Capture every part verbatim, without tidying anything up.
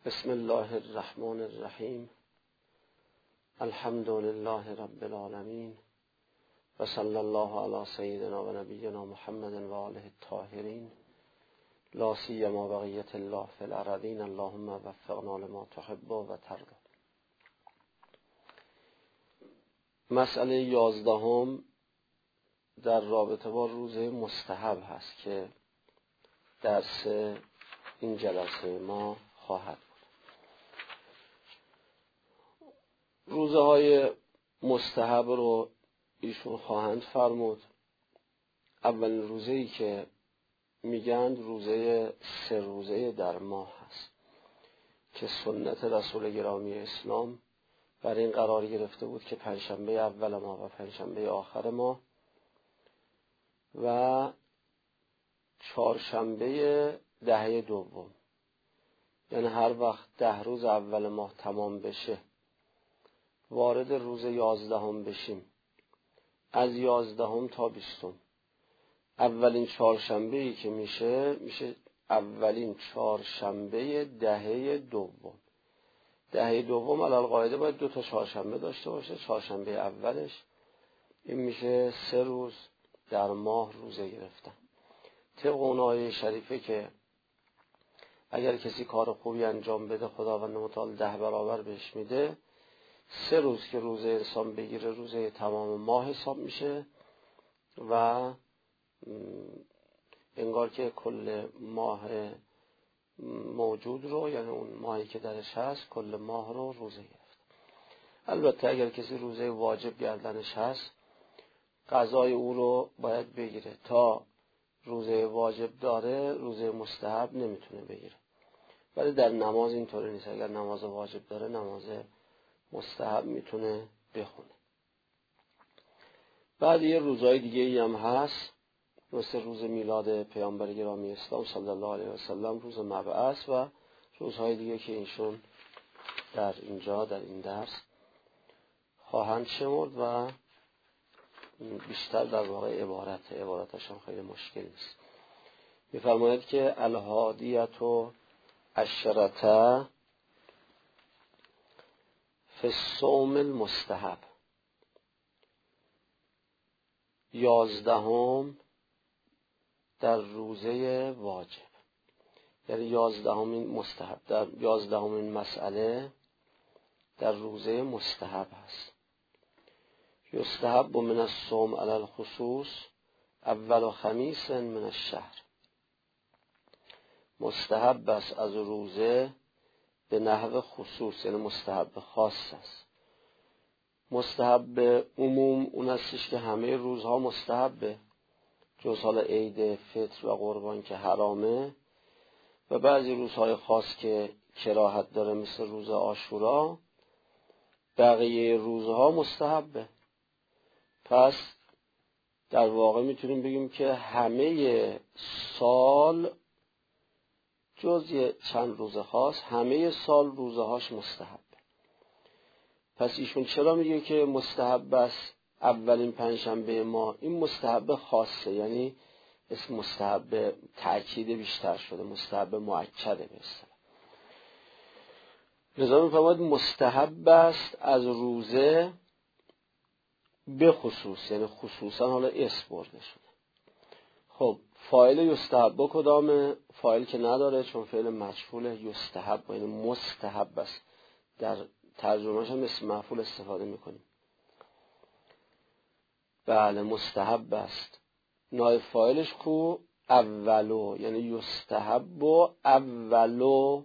بسم الله الرحمن الرحیم. الحمد لله رب العالمین و صلی الله علی سیدنا و نبینا محمد و آله الطاهرین، لا سیما بقیة الله فی الارضین، اللهم وفقنا لما تحب و ترضی. مسئله یازدهم در رابطه با روزه مستحب هست که درس این جلسه ما خواهد بود. روزه های مستحب رو ایشون خواهند فرمود. اولین روزه‌ای که میگن روزه سه روزه در ماه هست که سنت رسول گرامی اسلام بر این قرار گرفته بود که پنجشنبه اول ماه و پنجشنبه آخر ماه و چهارشنبه دهه دوم، یعنی هر وقت ده روز اول ماه تمام بشه وارد روز یازدهم بشیم، از یازدهم تا بیستم اولین چهارشنبه‌ای که میشه میشه اولین چهارشنبه دهه دوم. دهه دوم علی القاعده باید دو تا چهارشنبه داشته باشه. چهارشنبه اولش این میشه سه روز در ماه روزه گرفتن. طبق اون آیه شریفه که اگر کسی کار خوبی انجام بده خداوند متعال ده برابر بهش میده، سه روز که روزه انسان بگیره روزه تمام ماه حساب میشه و انگار که کل ماه موجود رو، یعنی اون ماهی که درش هست، کل ماه رو روزه گرفت. البته اگر کسی روزه واجب گردنش هست قضای او رو باید بگیره. تا روزه واجب داره روزه مستحب نمیتونه بگیره. ولی در نماز اینطوری نیست. اگر نماز واجب داره نماز مستحب میتونه بخونه. بعد یه روزهای دیگه ای هم هست، مثل روز میلاد پیامبر گرامی اسلام صلی الله علیه و سلم، روز مبعث و روزهای دیگه که ایشون در اینجا در این درس خواهند شمرد و بیشتر در واقع عبارت عبارتشان خیلی مشکل نیست. میفرماید که الهادیت و عشرته فی الصوم المستحب، یازدهم در روزه واجب، یعنی یازدهمین مستحب، در یازدهمین مسئله در روزه مستحب هست. یستحب من الصوم علی الخصوص اول خمیس من الشهر، مستحب است از روزه به نحو خصوص، یعنی مستحب خاص است. مستحب عموم اون هستش که همه روزها مستحبه، جز حال عید فطر و قربان که حرامه، و بعضی روزهای خاص که کراهت داره مثل روز عاشورا، بقیه روزها مستحبه. پس در واقع میتونیم بگیم که همه سال جز یه چند روز خاص همه سال روزه هاش مستحب. پس ایشون چرا میگه که مستحب است اولین پنجشنبه ما؟ این مستحب خاصه، یعنی اسم مستحب تأکید بیشتر شده، مستحب مؤکده به اصطلاح. لذا میفرماید مستحب است از روزه به خصوص، یعنی خصوصا حالا اسم برده شده. خب فاعل یستحب کدامه؟ فاعل که نداره چون فعل مجهوله. یستحب یعنی مستحب است. در ترجمهش هم اسم مفعول استفاده میکنیم. بله مستحب است. نایب فاعلش کو؟ اولو، یعنی یستحب اولو،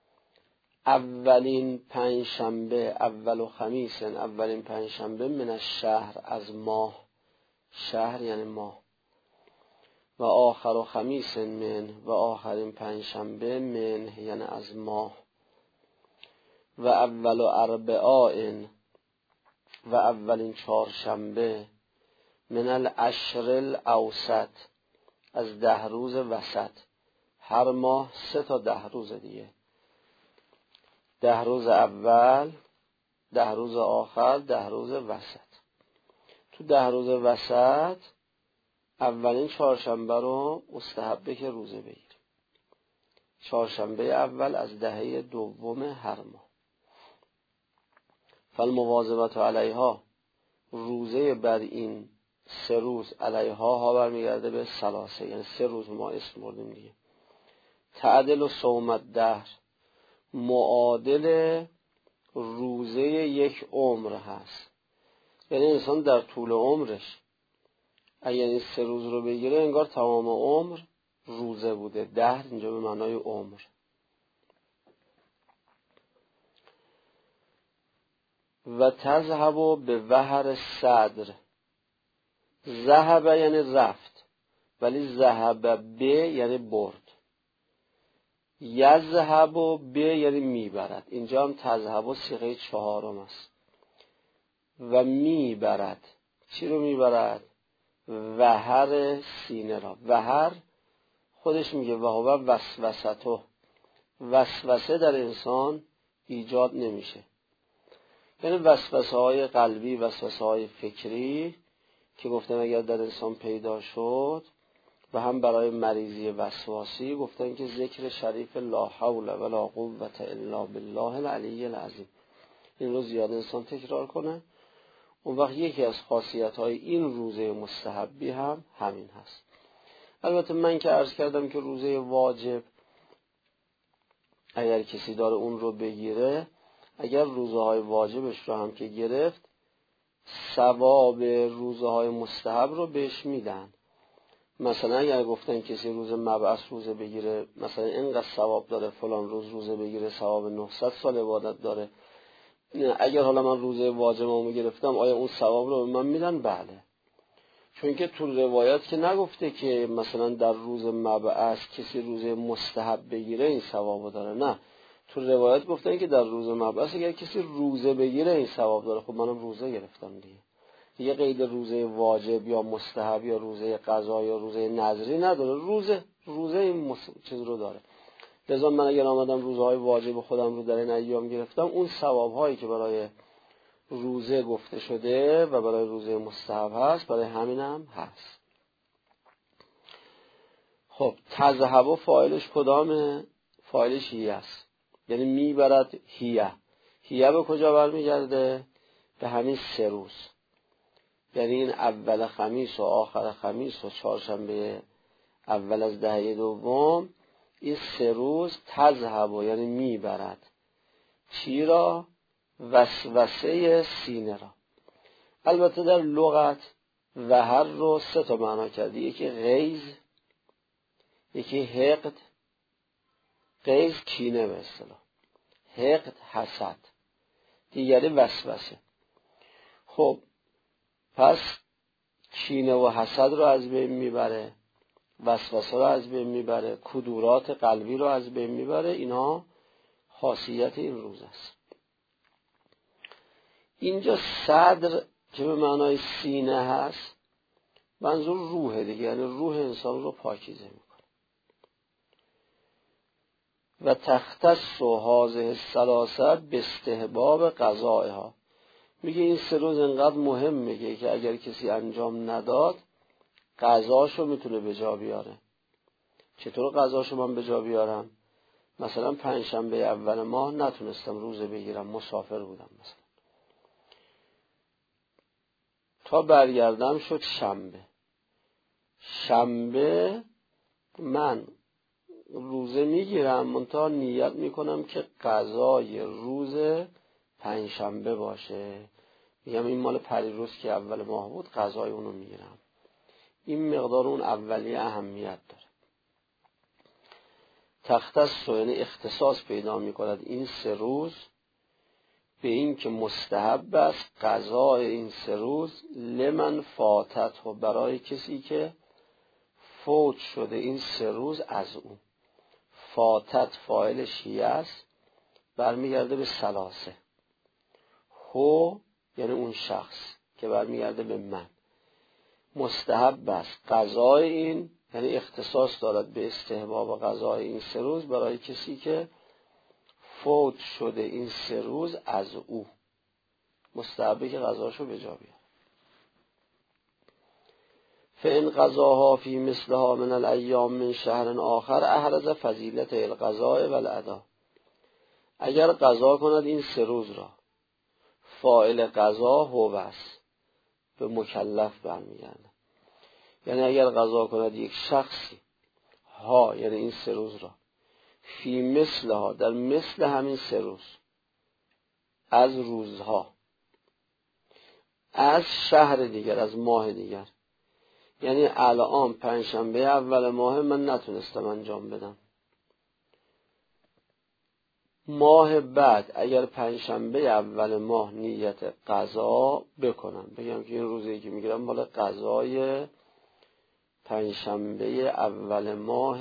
اولین پنجشنبه، اولو خمیس، یعنی اولین پنجشنبه من الشهر، از ماه. شهر یعنی ماه. و آخر و خمیس من، و آخرین پنجشنبه من یعنی از ماه. و اول و اربعاء، و اولین چهارشنبه من العشر الاوسط، از ده روز وسط. هر ماه سه تا ده روز دیگه، ده روز اول، ده روز آخر، ده روز وسط. تو ده روز وسط اولین چهارشنبه رو مستحبه که روزه بگیریم. چهارشنبه اول از دهه دوم هر ماه. فالمواظبت علیها، روزه بر این سه روز، علیها ها برمیگرده به ثلاثه، یعنی سه روز ما اسم بردیم دیگه. تعدل و صومت دهر، معادل روزه یک عمر هست. یعنی انسان در طول عمرش اگر این سه روز رو بگیره انگار تمام عمر روزه بوده. دهر اینجا به معنای عمر. و تذهب به وهر صدر، ذهب یعنی رفت، ولی ذهب به یعنی برد. یذهب به یعنی میبرد. اینجا هم تذهب و صیغه چهارم است. و میبرد. چی رو میبرد؟ وهر سینه را. وهر خودش میگه وهو وسوسته، وسوسه در انسان ایجاد نمیشه. یعنی وسوسه های قلبی، وسوسه های فکری که گفتن اگر در انسان پیدا شد، و هم برای مریضی وسواسی گفتن که ذکر شریف لا حول ولا قوة الا بالله العلی العظیم، این رو زیاد انسان تکرار کنه. اون وقت یکی از خاصیت های این روزه مستحبی هم همین هست. البته من که عرض کردم که روزه واجب اگر کسی داره اون رو بگیره، اگر روزه های واجبش رو هم که گرفت، ثواب روزه های مستحب رو بهش میدن. مثلا اگر گفتن کسی روز مبعث روزه بگیره، مثلا اینقدر ثواب داره، فلان روز روزه بگیره ثواب نهصد سال عبادت داره، اگر حالا من روزه واجبمو گرفتم آیا اون ثواب رو به من میدن؟ بله. چون که تو روایات که نگفته که مثلا در روز مبعث کسی روزه مستحب بگیره این ثوابو داره، نه، تو روایات گفتن که در روز مبعث اگر کسی روزه بگیره این ثواب داره. خب منم روزه گرفتم دیگه. دیگه قید روزه واجب یا مستحب یا روزه قضا یا روزه نذری نداره. روزه روزه این مس... چیز رو داره. لذا من اگر آمدم روزهای واجب خودم رو در این ایام گرفتم، اون ثواب هایی که برای روزه گفته شده و برای روزه مستحب هست برای همینم هست. خب تذهب و فاعلش کدامه؟ فاعلش هیه است، یعنی میبرد. هیه هیه به کجا برمیگرده؟ به همین سه روز، یعنی این اول خمیس و آخر خمیس و چهارشنبه اول از دهه دوم، این سه روز تذهب و یعنی میبرد. چی را؟ وسوسه سینه را. البته در لغت وهر رو سه تا معنا کرده، یکی غیظ، یکی حقد. غیظ کینه به اصطلاح، حقد حسد، دیگری وسوسه. خب پس کینه و حسد رو از بین میبره، وسوسه رو از بین میبره، کدورات قلبی رو از بین میبره. اینها خاصیت این روز است. اینجا صدر که به معنای سینه هست، منظور روحه دیگه، یعنی روح انسان رو پاکیزه میکنه. و تختص و هذه الثلاثه به استحباب قضائها، میگه این سه روز انقدر مهم میگه که اگر کسی انجام نداد قضاشو میتونه به جا بیاره. چطور قضاشو من به جا بیارم؟ مثلا پنجشنبه اول ماه نتونستم روزه بگیرم، مسافر بودم مثلا، تا برگردم شد شنبه. شنبه من روزه میگیرم، منتها نیت میکنم که قضای روز پنجشنبه باشه، میگم این مال پریروز که اول ماه بود قضای اونو میگیرم. این مقدار اون اولی اهمیت داره. تختص یعنی اختصاص پیدا میکند این سه روز به این که مستحب است قضای این سه روز لمن فاتت، و برای کسی که فوت شده این سه روز از او. فاتت فاعل شیعه است، برمیگرده به ثلاثه. هو یعنی اون شخص که برمیگرده به من. مستحب است قضای این، یعنی اختصاص دارد به استحباب قضای این سه روز برای کسی که فوت شده این سه روز از او. مستحبه که قضاشو به جا بیاره. فإن قضاها فی مثلها من الایام من شهر آخر احرز فضیلت القضاء و الاداء. اگر قضا کند این سه روز را، فاعل قضا هو است، به مکلف برمیگرده. یعنی اگر قضا کند یک شخصی ها، یعنی این سه روز را، فی مثلها، در مثل همین سه روز از روزها، از شهر دیگر، از ماه دیگر. یعنی الان پنجشنبه اول ماه من نتونستم انجام بدم، ماه بعد اگر پنجشنبه اول ماه نیت قضا بکنم، بگم که این روزی که میگیرم مال قضای پنجشنبه اول ماه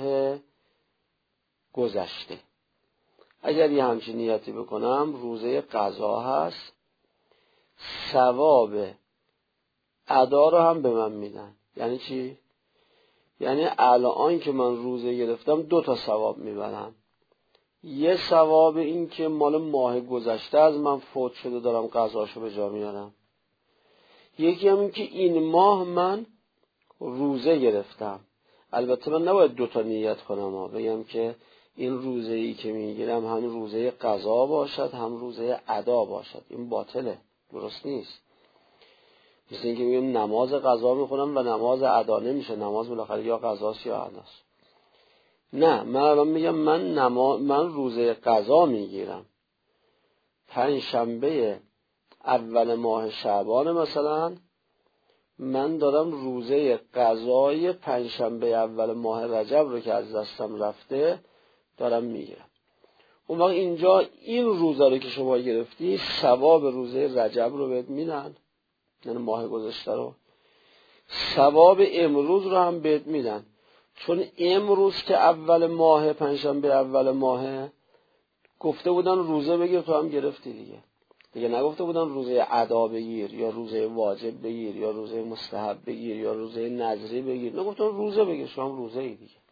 گذشته، اگر یه همچین نیتی بکنم روزه قضا هست، ثواب ادا رو هم به من میدن. یعنی چی؟ یعنی الان که من روزه گرفتم دو تا ثواب میبرم. یه ثواب این که مال ماه گذشته از من فوت شده دارم قضاشو به جا میارم، یکی هم این که این ماه من روزه گرفتم. البته من نباید دوتا نیت کنم ها. بگم که این روزه ای که میگیرم هم روزه قضا باشد هم روزه ادا باشد، این باطله، درست نیست. مثل این که میگم نماز قضا میخونم و نماز ادا نمیشه، نماز بالاخره یا قضاست یا اداست. نه، من الان میگم من نما... من روزه قضا میگیرم، پنج شنبه اول ماه شعبان مثلا من دارم روزه قضای پنج شنبه اول ماه رجب رو که از دستم رفته دارم میگیرم. اون وقت اینجا این روزا رو که شما گرفتی ثواب روزه رجب رو بهت میدن، یعنی ماه گذشته رو، ثواب امروز رو هم بهت میدن، چون امروز که اول ماه پنجشنبه اول ماه گفته بودن روزه بگیر، تو هم گرفتی دیگه. دیگه نگفته بودن روزه ادا بگیر یا روزه واجب بگیر یا روزه مستحب بگیر یا روزه نذری بگیر، نگفتن روزه بگیر، شما هم روزه ای دیگه.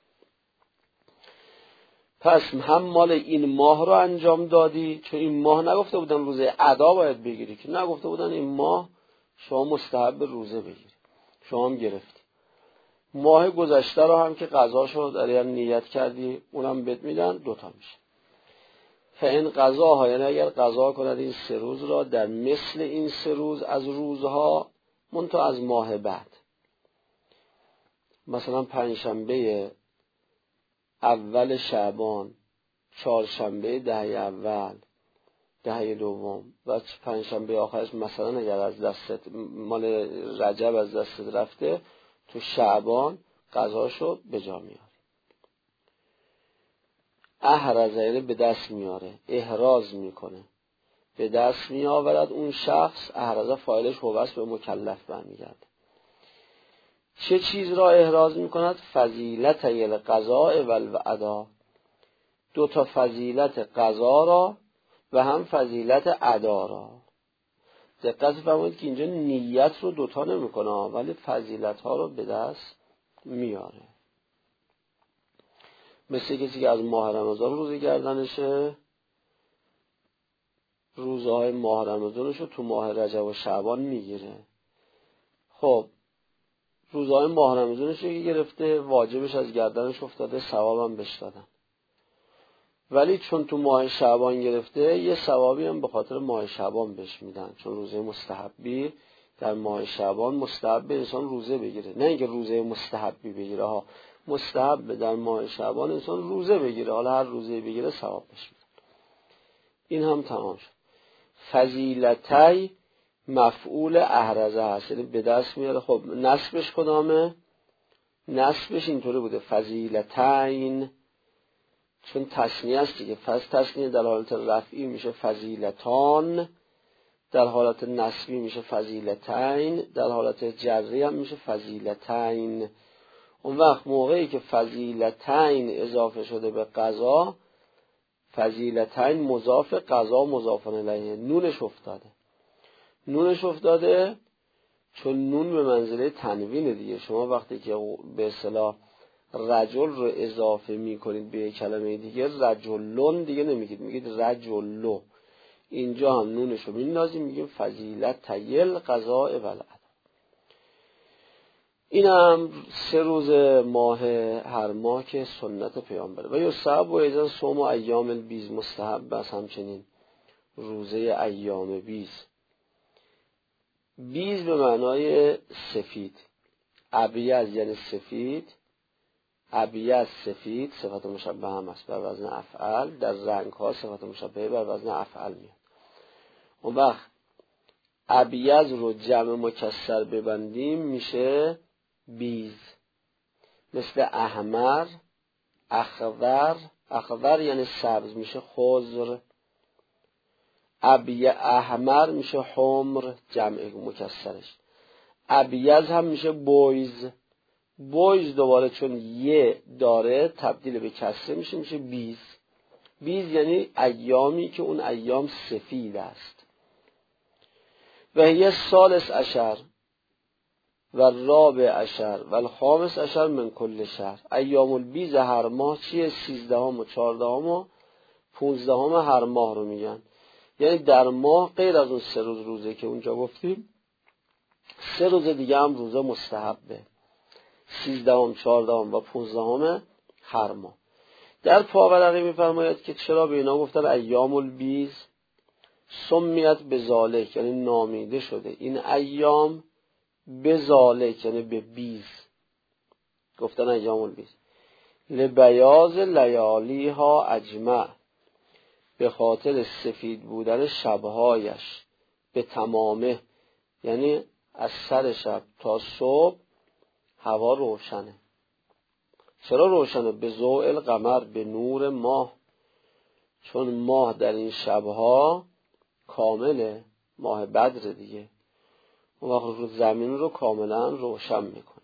پس هم مال این ماه رو انجام دادی، چون این ماه نگفته بودن روزه ادا باید بگیری، که نگفته بودن این ماه شما مستحب روزه بگیری، شما هم گرفتی. ماه گذشته رو هم که قضاشو در نیت کردی اونم بهت میدن، دوتا میشه. فإن قضاها، یعنی اگر قضا کند این سه روز را در مثل این سه روز از روزها منتها از ماه بعد، مثلا پنجشنبه اول شعبان، چهارشنبه دهه اول، دهه دوم و پنجشنبه آخرش مثلا اگر از دستت مال رجب از دستت رفته تو شعبان قضاشو به جا میاری. احرز یعنی به دست میاره، احراز میکنه، به دست میآورد اون شخص. احرز فاعلش هو است، به مکلف برمیگرده. چه چیز را احراز میکند؟ فضیلت القضاء و الادا، دو تا فضیلت قضا را و هم فضیلت ادا را. دقت فرمایید که اینجا نیت رو دوتا نمیکنه ولی فضیلت ها رو به دست میاره. مثل کسی که از ماه رمضان روزه گردنشه، روزهای ماه رمضانش رو تو ماه رجب و شعبان میگیره. خب روزهای ماه رمضانش رو که گرفته، واجبش از گردنش افتاده، ثوابم بهش دادن. ولی چون تو ماه شعبان گرفته یه ثوابی هم به خاطر ماه شعبان بهش میدن، چون روزه مستحبی در ماه شعبان مستحب انسان روزه بگیره، نه اینکه روزه مستحبی بگیره ها، مستحب در ماه شعبان انسان روزه بگیره، حالا هر روزه بگیره ثواب بهش میدن. این هم تمام شد. فضیلتی مفعول احرزه هست، یعنی به دست میاره. خب نصبش کدامه؟ نصبش اینطوری بوده فضیلتین، چون تثنیه است دیگه. فز تثنیه در حالت رفعی میشه فضیلتان، در حالت نصبی میشه فضیلتین، در حالت جری هم میشه فضیلتین. اون وقت موقعی که فضیلتین اضافه شده به قضا، فضیلتین مضاف، قضا مضاف الیه، نونش افتاده. نونش افتاده چون نون به منزله تنوین دیگه. شما وقتی که به اصطلاح رجل رو اضافه میکنید به کلمه دیگه، رجلون دیگه نمیگید، میگید رجلو. اینجا هم نونش رو میندازیم، میگیم فضیلت تیل قضاء و الادا. این هم سه روز ماه هر ماه که سنت پیامبره. و یستحب و ایضا صوم و ایام البیض، مستحب است همچنین روزه ایام بیز. بیز به معنای سفید، ابیض یعنی سفید، ابیض سفید صفت مشبه هم است بر وزن افعل، در رنگ ها صفت مشبه بر وزن افعل میاد. اون وقت ابیض رو جمع مکسر ببندیم میشه بیز، مثل احمر، اخضر، اخضر یعنی سبز میشه خضر، ابی احمر میشه حمر جمع مکسرش، ابیض هم میشه بویز، بویز دوباره چون یه داره تبدیل به کسره میشه میشه بیز. بیز یعنی ایامی که اون ایام سفید است. و یه سالس عشر و رابع عشر و الخامس عشر من کل شهر. ایام البیز هر ماه چیه؟ سیزدهم و چهاردهم و پونزدهم هر ماه رو میگن. یعنی در ماه غیر از اون سه روز روزه که اونجا گفتیم، سه روز دیگه هم روزه مستحبه، سیزدهم، چهاردهم و پونزدهم هر ماه. در پاورقی میفرماید که چرا به اینا گفتن ایام البیز؟ سمیت به ذالک یعنی نامیده شده این ایام، به ذالک یعنی به بیز گفتن ایام البیز، لبیاض لیالی ها اجمع، به خاطر سفید بودن شبهایش به تمامه، یعنی از سر شب تا صبح هوا روشنه. چرا روشنه؟ به ضوء القمر، به نور ماه، چون ماه در این شبها کامله، ماه بدر دیگه، اون وقت رو زمین رو کاملا روشن میکنه.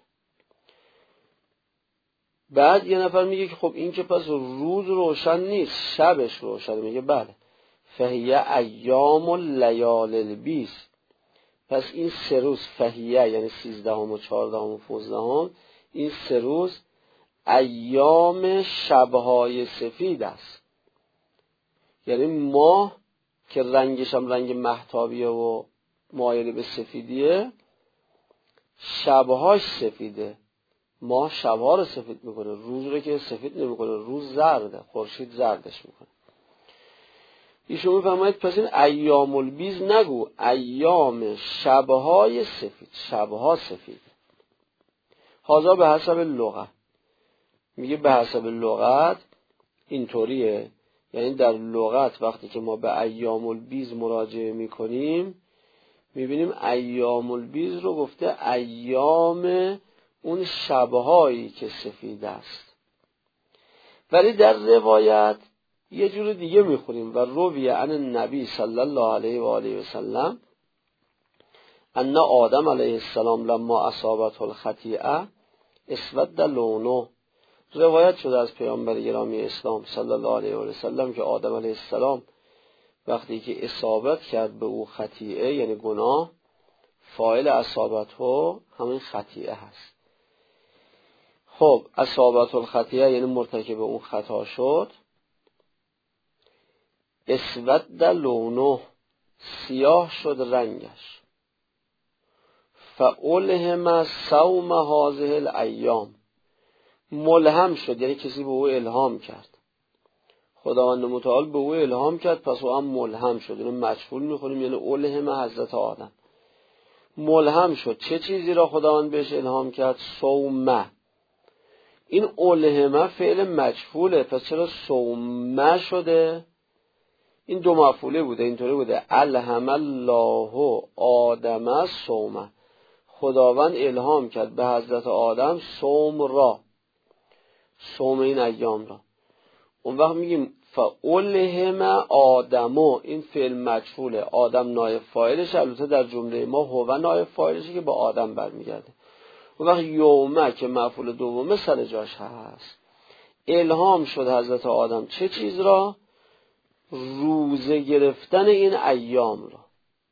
بعد یه نفر میگه که خب این که پس روز روشن نیست، شبش روشن. میگه بله، فهیه ایام لیال البیز، پس این سه روز فهیه یعنی سیزدهم و چهاردهم و پونزدهم، این سه روز ایام شبهای سفید است. یعنی ماه که رنگش هم رنگ مهتابیه و مایل به سفیدیه، شبهاش سفیده. ماه شبها رو سفید میکنه، روز رو که سفید نمیکنه، روز زرده، خورشید زردش میکنه. ایشون میفرماید پس این ایام البیز نگو، ایام شبهای سفید، شبها سفید. هذا به حسب لغت، میگه به حسب لغت اینطوریه. یعنی در لغت وقتی که ما به ایام البیز مراجعه میکنیم میبینیم ایام البیز رو گفته ایام اون شبهایی که سفید است. ولی در روایت یه جور دیگه میخونیم و روی عن النبی صلی الله علیه و آله و سلم ان آدم علیه السلام لما اصابته الخطیئه اسود لونه. روایت شده از پیامبر گرامی اسلام صلی الله علیه و سلم که آدم علیه السلام وقتی که اصابت کرد به او خطیئه یعنی گناه، فاعل اصابته همین خطیئه هست. خب اصابته الخطیئه یعنی مرتکب اون خطا شد، اسود لونه سیاه شد رنگش، فالهم صوم هذه الایام، ملهم شد یعنی کسی به او الهام کرد، خداوند متعال به او الهام کرد پس او هم ملهم شد. اینو مجهول میخونیم یعنی الهم حضرت آدم، ملهم شد. چه چیزی را خداوند بهش الهام کرد؟ صومه. این الهمه فعل مجهوله، پس چرا صومه شده؟ این دو مفعوله بوده، اینطوری بوده الهم الله آدم صومه، خداوند الهام کرد به حضرت آدم صوم را، صوم این ایام را. اون وقت میگیم فالهم آدمو، این فعل مجهوله، آدم نایب فاعلش، البته در جمله ما هو نایب فاعلشه که به آدم برمیگرده. اون وقت یومه که مفعول دومه سر جاش هست. الهام شد حضرت آدم چه چیز را؟ روزه گرفتن این ایام را.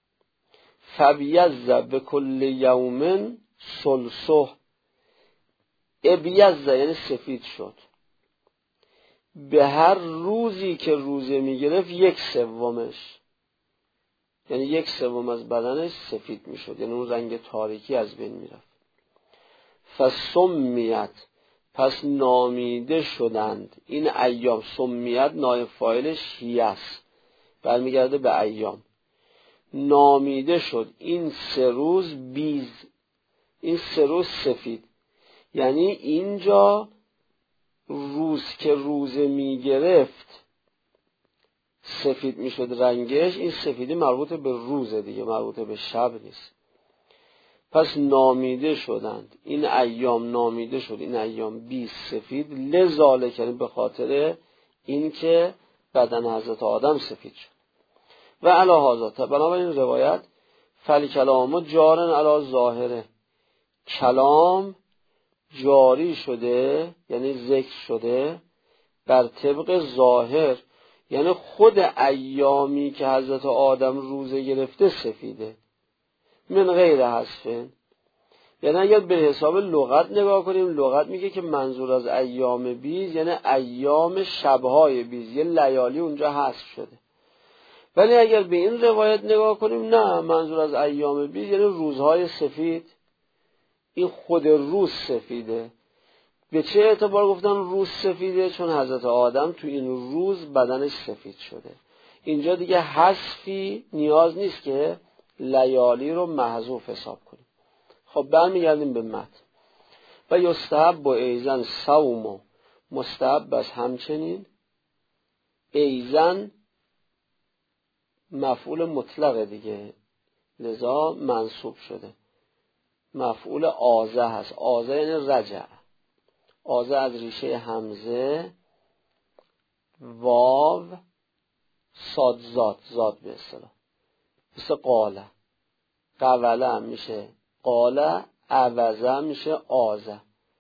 فبیض بکل یوم ثلثه، ابیض یعنی سفید شد، به هر روزی که روزه میگرفت یک سومش، یعنی یک سوم از بدنش سفید میشد، یعنی اون رنگ تاریکی از بین میرفت. فسمیت پس نامیده شدند این ایام. سمیت نایب فاعلش هی است، برمیگرده به ایام. نامیده شد این سه روز بیز، این سه روز سفید. یعنی اینجا روز که روزه میگرفت سفید میشد رنگش، این سفیدی مربوط به روزه دیگه، مربوط به شب نیست. پس نامیده شدند این ایام، نامیده شد این ایام بیز سفید، لذالک یعنی به خاطر این که بدن حضرت آدم سفید شد. و علی هذا بنابراین روایت فالکلام جارن علی ظاهره، کلام جاری شده یعنی ذکر شده بر طبق ظاهر، یعنی خود ایامی که حضرت آدم روزه گرفته سفیده، من غیر حذف. یعنی اگر به حساب لغت نگاه کنیم، لغت میگه که منظور از ایام بیز یعنی ایام شبهای بیز، یه لیالی اونجا حذف شده. ولی اگر به این روایت نگاه کنیم، نه، منظور از ایام بیز یعنی روزهای سفید، این خود روز سفیده. به چه اعتبار گفتن روز سفیده؟ چون حضرت آدم تو این روز بدنش سفید شده. اینجا دیگه حذفی نیاز نیست که لیالی رو محذوف حساب کنیم. خب برمیگردیم به متن. و یستحب با ایزن صوم، مستحب بس همچنین ایزن مفعول مطلقه دیگه، لذا منصوب شده. مفعول آزه هست. آزه یعنی رجع. آزه از ریشه همزه واو صاد زاد، زاد به اصطلاح، مثل قاله. قوله هم میشه قاله، عوضه هم میشه آزه.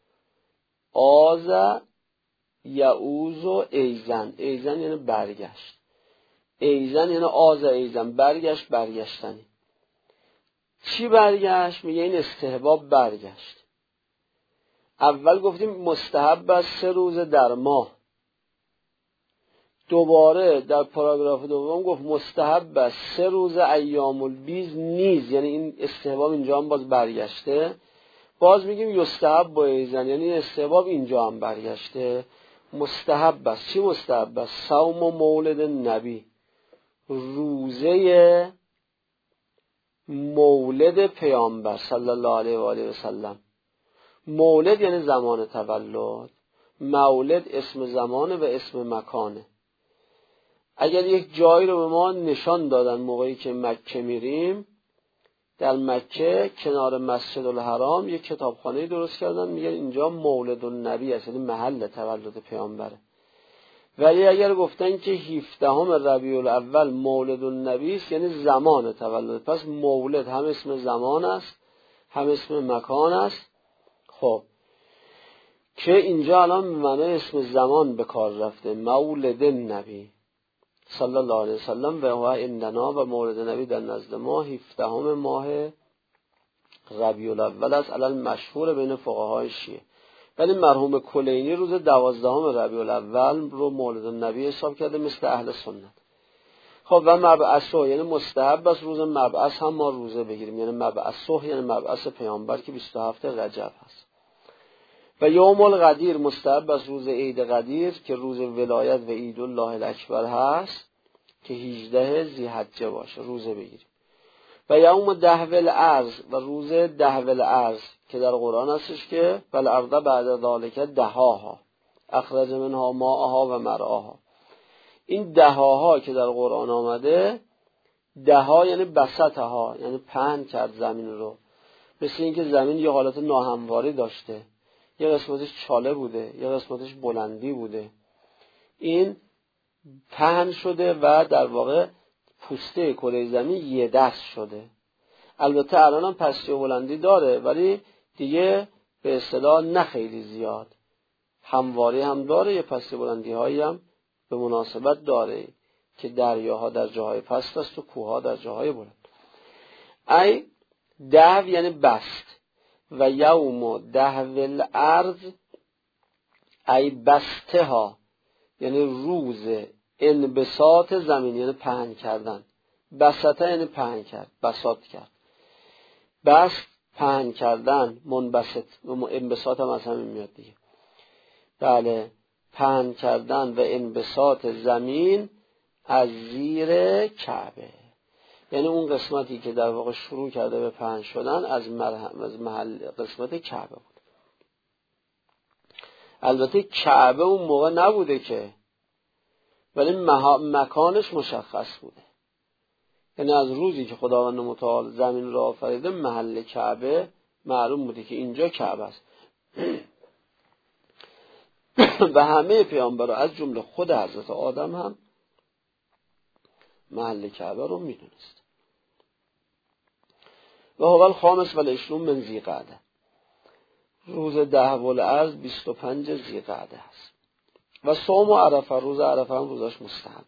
آزه یعوز و ایزن. ایزن یعنی برگشت. ایزن یعنی آزه ایزن، برگشت، برگشتنی. چی برگشت؟ میگه این استحباب برگشت. اول گفتیم مستحب است سه روز در ماه. دوباره در پاراگراف دوم گفت مستحب است سه روز ایام البیز نیز، یعنی این استحباب اینجا هم باز برگشته. باز میگیم یستحب با ایزن، یعنی استحباب اینجا هم برگشته. مستحب است. چی مستحب است؟ صوم و مولد نبی، روزه مولد پیامبر صلی الله علیه و آله و سلم. مولد یعنی زمان تولد، مولد اسم زمانه و اسم مکانه. اگر یک جایی رو به ما نشان دادن موقعی که مکه میریم، در مکه کنار مسجد الحرام یک کتابخانه درست کردن، میگن اینجا مولد النبی است، یعنی محل تولد پیامبره. ولی اگر گفتن که هفدهم ربیع الاول مولد النبی است، یعنی زمان تولد. پس مولد هم اسم زمان است هم اسم مکان است. خب که اینجا الان به معنی اسم زمان به کار رفته، مولد نبی صلی الله علیه وسلم و هو عندنا، و مولد نبی در نزد ما هفدهم ماه ربیع الاول است علی المشهور بین فقهای شیعه. ولی مرحوم کلینی روز دوازدهم ربیع الاول رو مولد النبی حساب کرده مثل اهل سنت. خب و مبعثه یعنی مستحب است روز مبعث هم ما روزه بگیریم، یعنی مبعثه یعنی مبعث پیامبر که بیست و هفتم رجب هست. و یوم القدیر مستحب است روز عید قدیر که روز ولایت و عید الله الاکبر هست که هجده ذی‌حجه باشه، روزه بگیریم. و یوم دهو الارض و روز دهو الارض که در قرآن هستش که والارض بعد ذالک دهاها اخرج منها ماءها و مرعاها. این دهاها که در قرآن آمده، دها یعنی بسطها، یعنی پهن کرد زمین رو. مثل اینکه زمین یه حالت ناهمواری داشته، یه قسمتش چاله بوده یه قسمتش بلندی بوده، این پهن شده و در واقع پوسته کره زمین یه دست شده. البته الان هم پستی و بلندی داره ولی دیگه به اصطلاح نه خیلی زیاد، همواری هم داره، یه پستی بلندی هایی هم به مناسبت داره که دریاها در جاهای پست است و کوها در جاهای بلند. ای دهو یعنی بست و یوم دهو الارض ای بسته ها یعنی روز انبساط زمین، یعنی پهن کردن. بسطه یعنی پهن کرد، بساط کرد. بست پهن کردن، منبسط، انبساط هم از همین میاد دیگه. بله، پهن کردن و انبساط زمین از زیر کعبه، یعنی اون قسمتی که در واقع شروع کرده به پهن شدن از محل قسمت کعبه بود. البته کعبه اون موقع نبوده که، ولی مکانش مشخص بوده. یعنی از روزی که خداوند متعال زمین را آفریده، محل کعبه معلوم بوده که اینجا کعبه است. و همه پیامبران از جمله خود حضرت آدم هم محل کعبه رو میدونست. و هو الخامس و العشرون من ذی‌قعده، روز ده والعرض بیست و پنج ذی‌قعده است. و صوم و عرفه، روز عرفه هم روزش مستحب.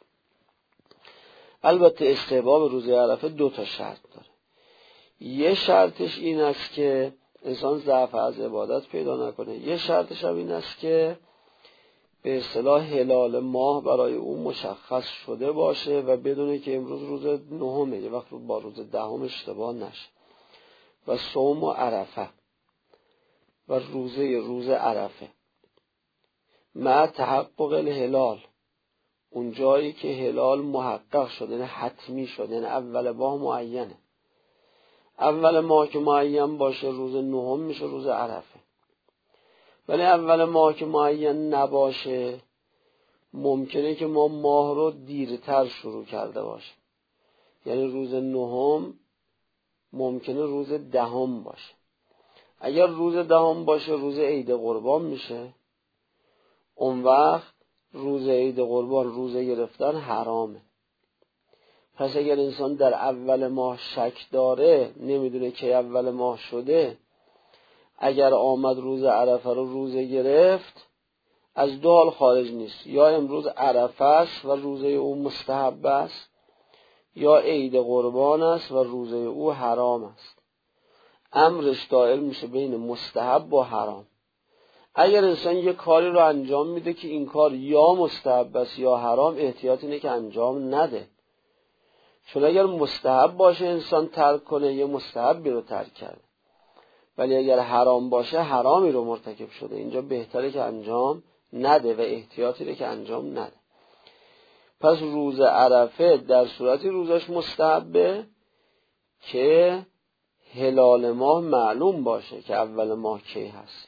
البته استحباب روز عرفه دو تا شرط داره. یه شرطش این است که انسان ضعف از عبادت پیدا نکنه. یه شرطش هم این است که به اصطلاح هلال ماه برای او مشخص شده باشه و بدونه که امروز روز نهمه، یه وقت با روز دهم اشتباه نشه. و صوم و عرفه و روزه روز عرفه مع تحقق الهلال، اون جایی که هلال محقق شده، یعنی حتمی شده، یعنی اول ماه معینه. اول ماه که معین باشه روز نهم میشه روز عرفه. ولی اول ماه که معین نباشه، ممکنه که ما ماه رو دیرتر شروع کرده باشه. یعنی روز نهم ممکنه روز دهم باشه. اگر روز دهم باشه روز عید قربان میشه. اون وقت روز عید قربان، روزه گرفتن حرامه. پس اگر انسان در اول ماه شک داره، نمیدونه که اول ماه شده، اگر آمد روز عرفه رو روزه گرفت، از دو حال خارج نیست. یا امروز عرفه است و روزه او مستحب است، یا عید قربان است و روزه او حرام است. امرش دائر میشه بین مستحب و حرام. اگر انسان یک کاری رو انجام میده که این کار یا مستحب است یا حرام، احتیاط اینه که انجام نده. چون اگر مستحب باشه انسان ترک کنه، یه مستحبی رو ترک کرده. ولی اگر حرام باشه حرامی رو مرتکب شده. اینجا بهتره که انجام نده و احتیاطی رو که انجام نده. پس روز عرفه در صورتی روزش مستحبه که هلال ماه معلوم باشه که اول ماه کی هست.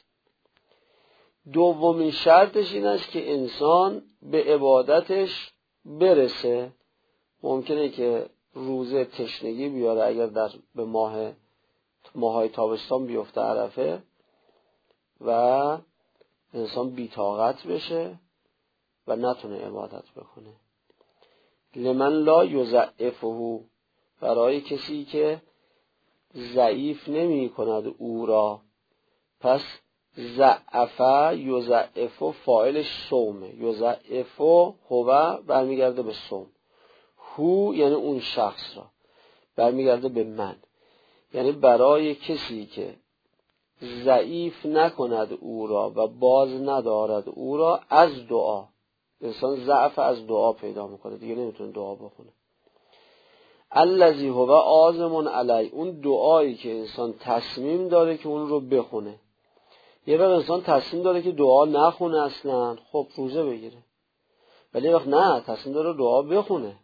دومین شرطش این است که انسان به عبادتش برسه. ممکنه که روزه تشنگی بیاره اگر در به ماه ماهای تابستان بیفته عرفه و انسان بی‌طاقت بشه و نتونه عبادت بکنه. لمن لا یضعفه، برای کسی که ضعیف نمی کند او را. پس ضعفه یضعف فاعلش صومه، یضعف هو برمیگرده به صوم، هو یعنی اون شخص را برمیگرده به من. یعنی برای کسی که ضعیف نکند او را و باز ندارد او را از دعا. انسان ضعف از دعا پیدا میکنه، دیگه نمیتونه دعا بخونه. الذی هو عازم علی، اون دعایی که انسان تصمیم داره که اون رو بخونه. یه وقت انسان تصمیم داره که دعا نخونه اصلا، خب روزه بگیره. ولی یه وقت نه، تصمیم داره دعا بخونه.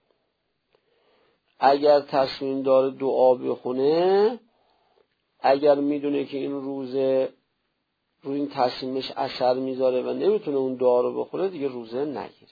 اگر تصمیم داره دعا بخونه، اگر میدونه که این روزه روی این تصمیمش اثر میذاره و نمیتونه اون دعا رو بخونه، دیگه روزه نگیره.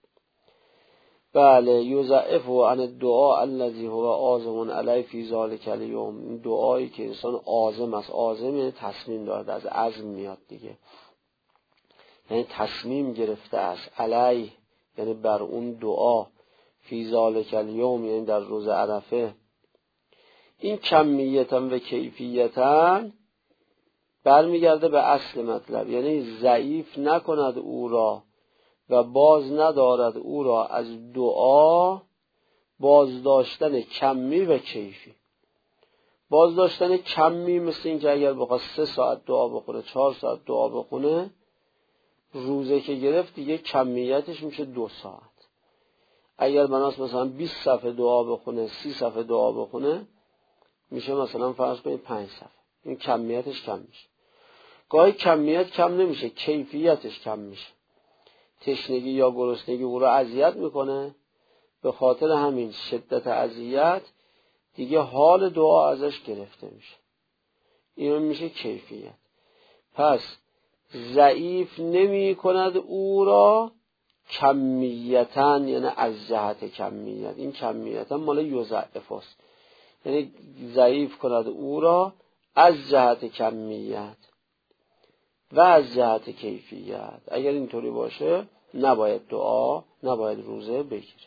بله، یضعف عن الدعاء الذی هو عازم علی فی ذلک الیوم، این دعایی که انسان عازم است. عازم یعنی تصمیم داره، از عزم میاد دیگه، یعنی تصمیم گرفته است. علی یعنی بر اون دعا، فی ذلک الیوم یعنی در روز عرفه. این کمیتا و کیفیتا برمیگرده به اصل مطلب، یعنی ضعیف نکند او را و باز ندارد او را از دعا. بازداشتن کمی و کیفی. بازداشتن کمی مثل این که اگر بخواد سه ساعت دعا بخونه، چهار ساعت دعا بخونه، روزه که گرفت دیگه کمیتش میشه دو ساعت. اگر بناس مثلا بیست صفحه دعا بخونه، سی صفحه دعا بخونه، میشه مثلا فرض کنید پنج صفحه. این کمیتش کم میشه. گاهی کمیت کم نمیشه، کیفیتش کم میشه. تشنگی یا گرسنگی او رو اذیت میکنه، به خاطر همین شدت اذیت دیگه حال دعا ازش گرفته میشه. این میشه کیفیت. پس ضعیف نمی کند او را کمیتا، یعنی از جهت کمیت. این کمیتا مال یضعف است، یعنی ضعیف کند او را از جهت کمیت و از جهت کیفیت. اگر اینطوری باشه نباید دعا، نباید روزه بگیره.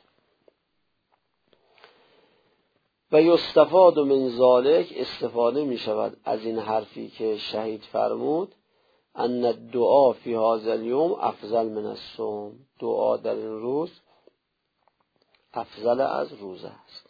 و یستفاد من ذالک، استفاده می شود از این حرفی که شهید فرمود، ان الدعا فی هذا الیوم افضل من الصوم، دعا در این روز افضل از روزه است.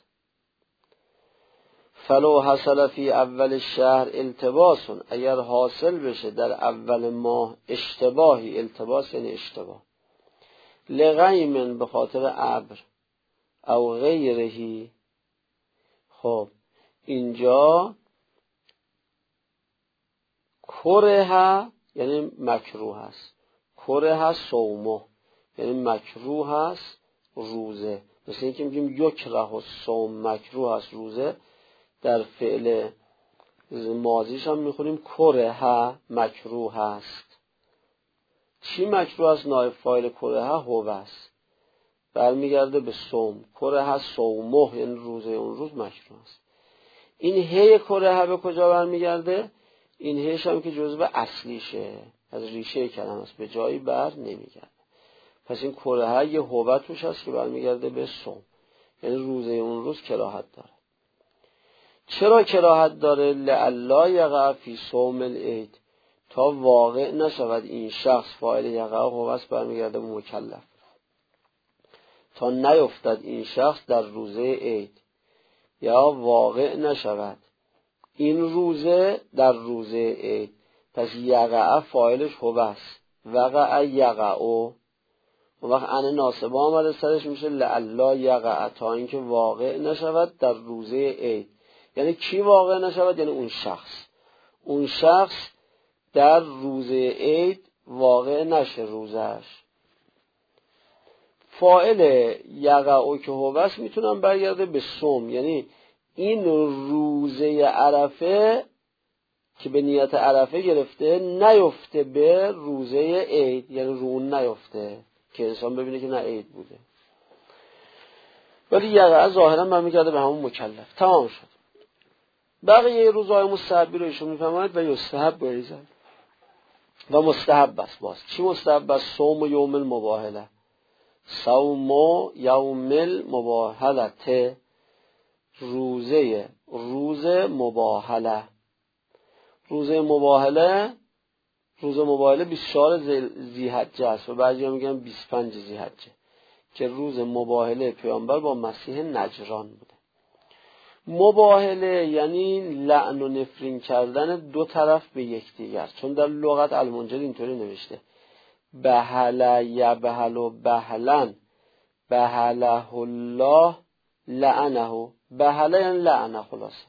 فلو حصل فی اول الشهر التباس، اگر حاصل بشه در اول ماه اشتباهی، التباس یعنی اشتباه، لغیم به خاطر ابر او غیرهی، خب اینجا کره یعنی مکروه است، کره صومه یعنی مکروه است روزه. مثل اینکه میگیم یکره الصوم، مکروه است روزه. در فعل ماضیش هم میخونیم کره مکروه است. چی مکروه است؟ نایب فاعل کره هو است، برمیگرده به صوم. کره صومه یعنی روزه اون روز مکروه است. این هی کره به کجا برمیگرده؟ این هیش هم که جزء اصلیشه، از ریشه کلمه است، به جایی بر نمیگرده. پس این کره یه هو توش هست که برمیگرده به صوم، یعنی روزه اون روز کراهت داره. چرا کراهت داره؟ لعلا یقع فی صوم العید، تا واقع نشود این شخص، فاعل یقع هو است برمیگرده به مکلف، تا نیفتد این شخص در روزه عید، یا واقع نشود این روزه در روزه عید. پس یقع فاعلش هو است، وقع یقع، اون وقت ان ناسبه آمده سرش میشه لعلا یقع، تا اینکه واقع نشود در روزه عید. یعنی کی واقع نشود؟ یعنی اون شخص، اون شخص در روزه عید واقع نشه روزش. فاعل یقع که هو است میتونم برگرده به صوم، یعنی این روزه عرفه که به نیت عرفه گرفته نیفته به روزه عید، یعنی رون نیفته که انسان ببینه که نه عید بوده. ولی یقع ظاهرا من میگرده به همون مکلف. تمام شد. بقیه روزهای مستحبی رو ایشون میفرماید و یستحب بریزن و مستحب است. باز چی مستحب است؟ صوم یوم المباهله، صوم یوم المباهله، روزه روز مباهله. روزه مباهله روز مباهله بیست و چهار ذی‌حجه است و بعضیا میگن بیست و پنج ذی‌حجه، که روز مباهله پیامبر با مسیح نجران بوده. مباهله یعنی لعن و نفرین کردن دو طرف به یکدیگر، چون در لغت المنجد اینطوری نوشته بهله یبهل و بهلن بهله الله لعنه. بهله یعنی لعنه، خلاصه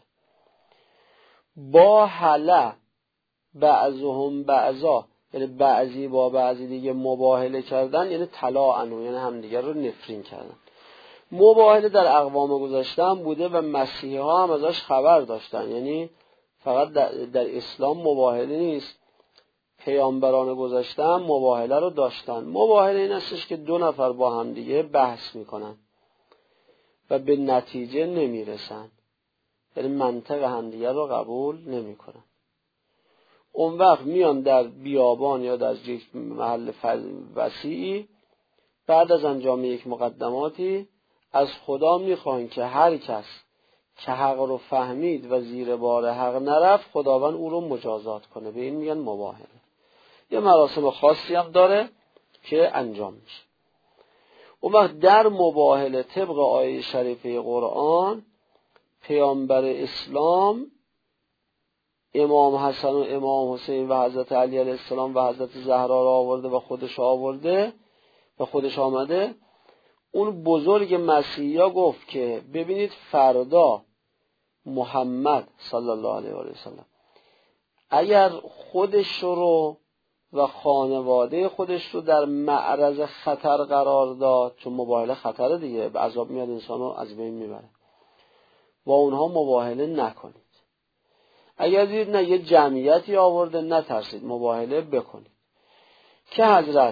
با هله بعضهم بعضا یعنی بعضی با بعضی دیگه مباهله کردن، یعنی تلاعنو یعنی همدیگر رو نفرین کردن. مباهله در اقوام گذشته هم بوده و مسیحی ها هم ازش خبر داشتن، یعنی فقط در, در اسلام مباهله نیست، پیامبران گذشته هم مباهله رو داشتن. مباهله این استش که دو نفر با هم دیگه بحث میکنن و به نتیجه نمیرسن، یعنی منطق همدیگه رو قبول نمیکنن. اون وقت میان در بیابان یا در یک محل وسیعی، بعد از انجام یک مقدماتی از خدا میخوان که هر کس که حق رو فهمید و زیر بار حق نرفت، خداوند او رو مجازات کنه. به این میگن مباهله. یه مراسم خاصی هم داره که انجام میشه. اون وقت در مباهله طبق آیه شریفه قرآن، پیامبر اسلام امام حسن و امام حسین و حضرت علی علیه السلام و حضرت زهرا را آورده و خودش آورده و خودش آمده. اون بزرگ مسیحا گفت که ببینید فردا محمد صلی الله علیه و سلم اگر خودش رو و خانواده خودش رو در معرض خطر قرار داد، چون مباهله خطره دیگه، به عذاب میاد انسان رو از بین میبره، با اونها مباهله نکنید. اگر دید نه یه جمعیتی آورده، نترسید، مباهله بکنید. که حضرت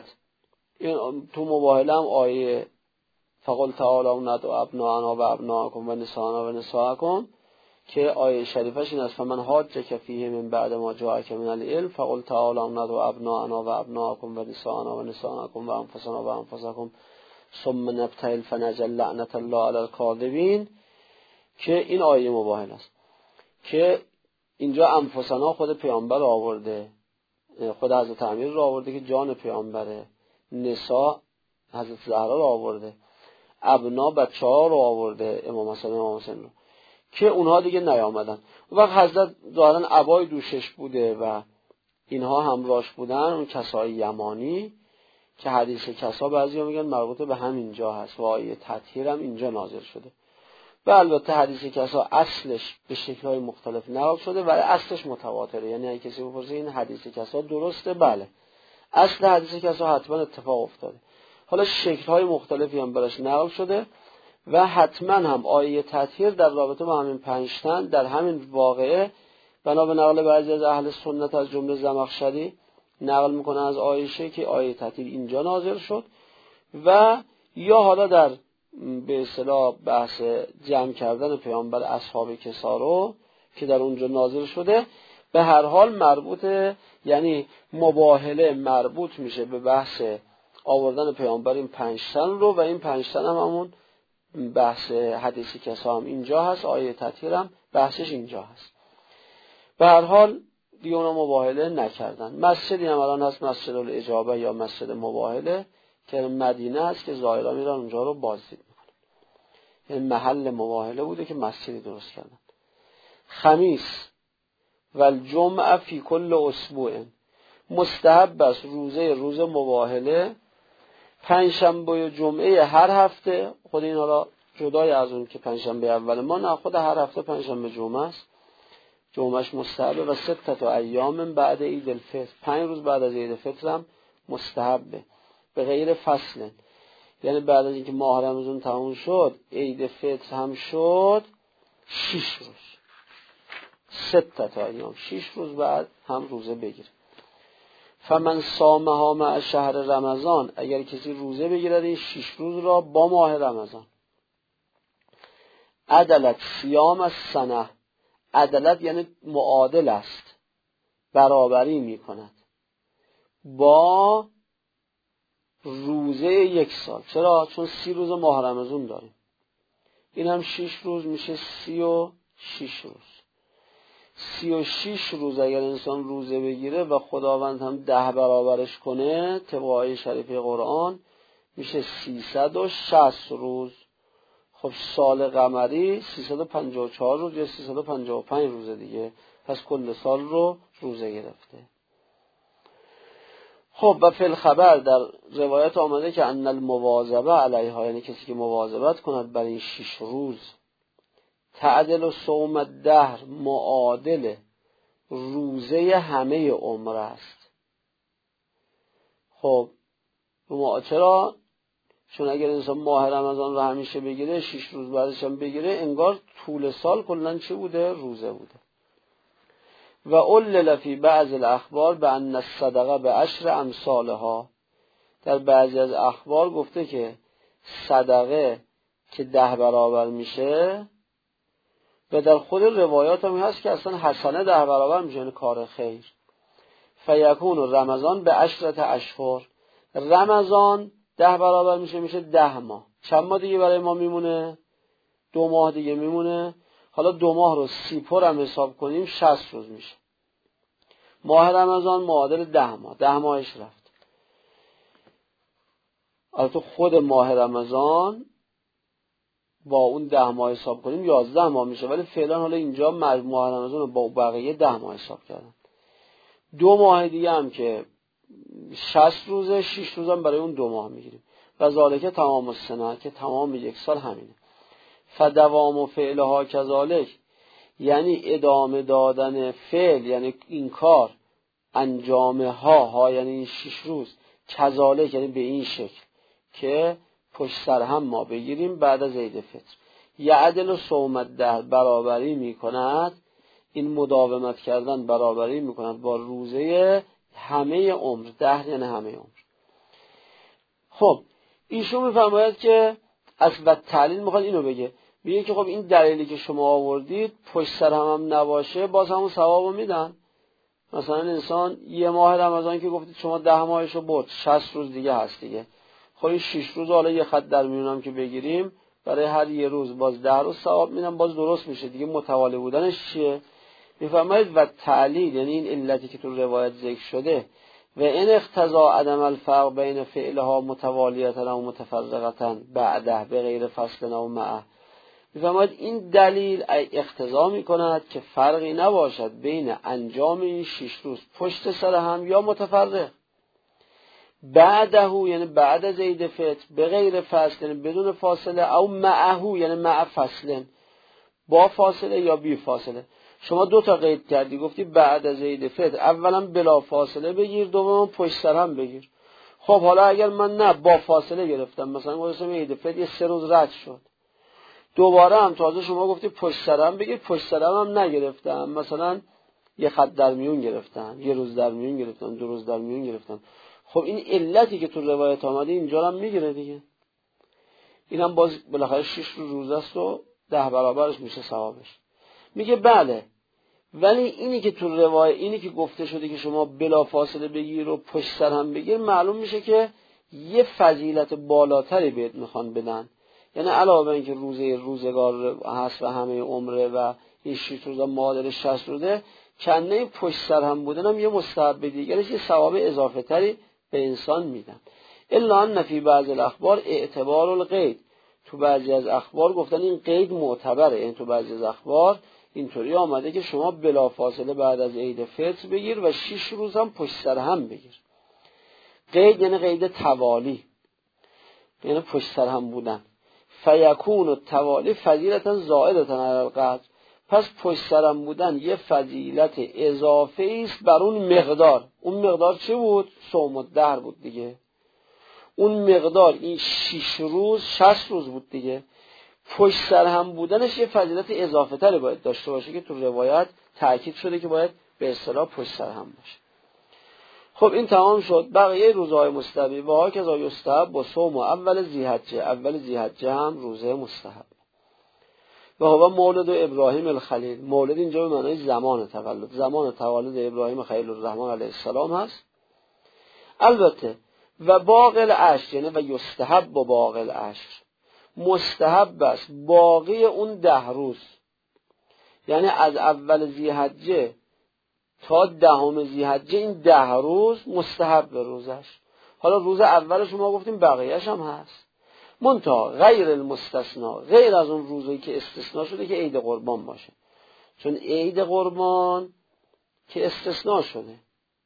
تو مباهله هم آیه فقل تعالی ندعو ابناءنا و ابناءکم و نساءنا و نساءکم که آیه شریفش این است فمن حاجک فیه من بعد ما جاءک من العلم فقل تعالی ندعو ابناءنا و ابناءکم و نساءنا و نساءکم و انفسنا و انفسکم ثم نبتهل فنجعل لعنت الله علی الکاذبین، که این آیه مباهله است. که اینجا انفسنا خود پیامبر آورده، خود حضرت امیر رو آورده که جان پیامبره، نساء حضرت زهرا رو آورده، ابنا بچه ها رو آورده، امام حسن امام حسین رو، که اونها دیگه نیامدن. اون وقت حضرت ظاهرا عبای دوشش بوده و اینها همراهش بودن، اون کسای یمانی که حدیث کسا بعضیا میگن مربوط به همین جا هست و آیه تطهیر هم اینجا نازل شده. و البته حدیث کسا اصلش به شکل‌های مختلف نقل شده ولی اصلش متواتره. یعنی اگه کسی بپرسه این حدیث کسا درسته، بله اصل حدیث کسا حتما اتفاق افتاده، حالا شکل‌های مختلفی هم براش نقل شده و حتما هم آیه تطهیر در رابطه با همین پنج تن در همین واقعه بنا به نقل بعضی از اهل سنت از جمله زمخشری نقل میکنه از عایشه که آیه تطهیر اینجا نازل شد، و یا حالا در به اصطلاح بحث جمع کردن پیامبر اصحاب کسا رو که در اونجا نازل شده. به هر حال مربوطه، یعنی مباهله مربوط میشه به بحث آوردن پیامبر این پنج تن رو و این پنج تن هم همون بحث حدیث کسا هم اینجا هست، آیه تطهیر هم بحثش اینجا هست. به هر حال دیگه اونا مباهله نکردن. مسجدی هم الان هست مسجد الاجابه یا مسجد مباهله که مدینه هست که زائرها میرن اونجا رو بازدید میکنن. یعنی محل مباهله بوده که مسجدی درست کردن. خمیس و الجمعه فی کل اسبوع، مستحب است روزه روز مباهله پنجشنبه و جمعه هر هفته. خود این حالا جدای از اون که پنجشنبه اول ما نه، خود هر هفته پنجشنبه جمعه است، جمعهش مستحبه. و سته تا ایام بعد عید الفطر، پنج روز بعد از عید الفطر هم مستحبه به غیر فصل. یعنی بعد از اینکه ماه رمضان تموم شد عید فطر هم شد، شش روز سته تا ایام شش روز بعد هم روزه بگیره. فمن صامها مع شهر رمضان، اگر کسی روزه بگیرد این شش روز را با ماه رمضان، عدلت صیام السنه، عدلت یعنی معادل است، برابری می کند با روزه یک سال. چرا؟ چون سی روز ماه رمضان داریم، این هم شش روز میشه سی و شش روز. سی و شش روز اگر انسان روزه بگیره و خداوند هم ده برابرش کنه طبق آیه شریفه قرآن میشه سیصد و شصت روز. خب سال قمری سیصد و پنجاه و چهار روز یا سیصد و پنجاه و پنج روز دیگه، پس کل سال رو روزه گرفته. خب و فی الخبر در روایت آمده که ان المواظبه علیها، یعنی کسی که مواظبت کند بر این شش روز، تعدل و صوم الدهر، معادل روزه همه عمر است. خب چرا؟ چون اگر انسان ماه رمضان رو همیشه بگیره شش روز بعدش هم بگیره انگار طول سال کلن چه بوده؟ روزه بوده. و علل فی بعض الاخبار به ان الصدقه به عشر امثالها، در بعضی از اخبار گفته که صدقه که ده برابر میشه، و در خود روایات هم هست که اصلا حسنه ده برابر میشه، یعنی کار خیر. فیکون رمضان به عشرت اشهر، رمضان ده برابر میشه، میشه ده ماه. چند ماه دیگه برای ما میمونه؟ دو ماه دیگه میمونه. حالا دو ماه رو سی پر هم حساب کنیم شصت روز میشه. ماه رمضان معادل ده ماه، ده ماهش رفت. البته خود ماه رمضان با اون ده ماه حساب کنیم یازده ماه میشه، ولی فعلا حالا اینجا ماه رمضان رو با بقیه ده ماه حساب کردن. دو ماه دیگه هم که شصت روزه، شش روز هم برای اون دو ماه میگیریم. و ذالک تمام السنه، که تمام یک سال همینه. فدوام و فعلها کذالک، یعنی ادامه دادن فعل، یعنی این کار انجامه ها ها یعنی این شش روز، کذالک یعنی به این شکل که پشت سر هم ما بگیریم بعد از عید فطر. یعدل و صوم الدهر برابری میکند، این مداومت کردن برابری میکند با روزه همه عمر. دهر یعنی همه عمر. خب ایشون میفرماید که از و تعلیل میخواد اینو بگه، میگه که خب این دلیلی که شما آوردید پشت سر هم, هم نباشه باز همون ثوابو میدن. مثلا انسان یه ماه رمضان که گفتید شما ده ماهشو برد، شصت روز دیگه هست دیگه. خب این شش روز حالا یه خط در میونم که بگیریم برای هر یه روز باز ده روز ثواب میدن، باز درست میشه دیگه. متوالی بودنش چیه؟ میفرماید و تعلیل یعنی این علتی که تو روایت ذکر شده و این اقتضا عدم الفرق بین فعلها متوالیتا و متفرقتا بعده به غیر فصل و معه. میفرماید این دلیل اقتضا میکند که فرقی نباشد بین انجام این شش روز پشت سر هم یا متفرق. بعده یعنی بعد از عید فطر، به غیر فصل یعنی بدون فاصله، او معه یعنی مع فصل با فاصله یا بی فاصله. شما دو تا قید کردی، گفتی بعد از عید فطر اولا بلا فاصله بگیر، دوما پشت سر هم بگیر. خب حالا اگر من نه با فاصله گرفتم، مثلا گفتم عید فطر یه سه روز رد شد، دوباره هم تازه شما گفتی پشت سر هم بگیر، پشت سر هم نگرفتم، مثلا یه خط در میون گرفتم، یه روز در میون گرفتم، دو روز در میون گرفتم. خب این علتی که تو روایت آمده اینجا هم میگیره دیگه. اینم باز بالاخره شش روز روزه است و ده برابرش میشه ثوابش. میگه بله، ولی اینی که تو روایت اینی که گفته شده که شما بلا فاصله بگیر و پشت سر هم بگیر، معلوم میشه که یه فضیلت بالاتری بهت میخوان بدن. یعنی علاوه بر اینکه روزه روزگار هست و همه عمره و این شش روز معادل شصت روزه، کنه پشت سر هم بودن هم یه مستحب دیگرش یه ثواب اضافه تری به انسان میدن. الا ان فی بعض الاخبار اعتبار القید، تو بعضی از اخبار گفتن این قید معتبره. یعنی تو بعضی از اخبار اینطوری آمده که شما بلافاصله بعد از عید فطر بگیر و شش روز هم پشت سر هم بگیر. قید یعنی قید توالی، یعنی پشت سر هم بودن. فیکون التوالی فضیلتا زائدتا علی القدر، پس پشت سر هم بودن یه فضیلت اضافه است بر اون مقدار. اون مقدار چه بود؟ صوم الدهر بود دیگه. اون مقدار این شش روز شصت روز بود دیگه. پشت سر هم بودنش یه فضیلت اضافه تری باید داشته باشه که تو روایت تأکید شده که باید به اصطلاح پشت سر هم باشه. خب این تمام شد. بقیه روزهای مستحبی و ها که ازا یستحب با صوم و اول ذی‌حجه، اول ذی‌حجه هم روزه مستحب. و هو مولد ابراهیم الخلیل. مولد اینجا به معنای زمان تولد، زمان تولد ابراهیم خلیل الرحمن علیه السلام هست. البته و باقی العشر یعنی و یستحب با باقی العشر، مستحب است باقی اون ده روز، یعنی از اول ذی‌حجه تا دهم ذی‌حجه این ده روز مستحب به روزش. حالا روز اولش ما گفتیم بقیه‌اش هم هست، منتها غیر المستثنا، غیر از اون روزی که استثناء شده که عید قربان باشه، چون عید قربان که استثناء شده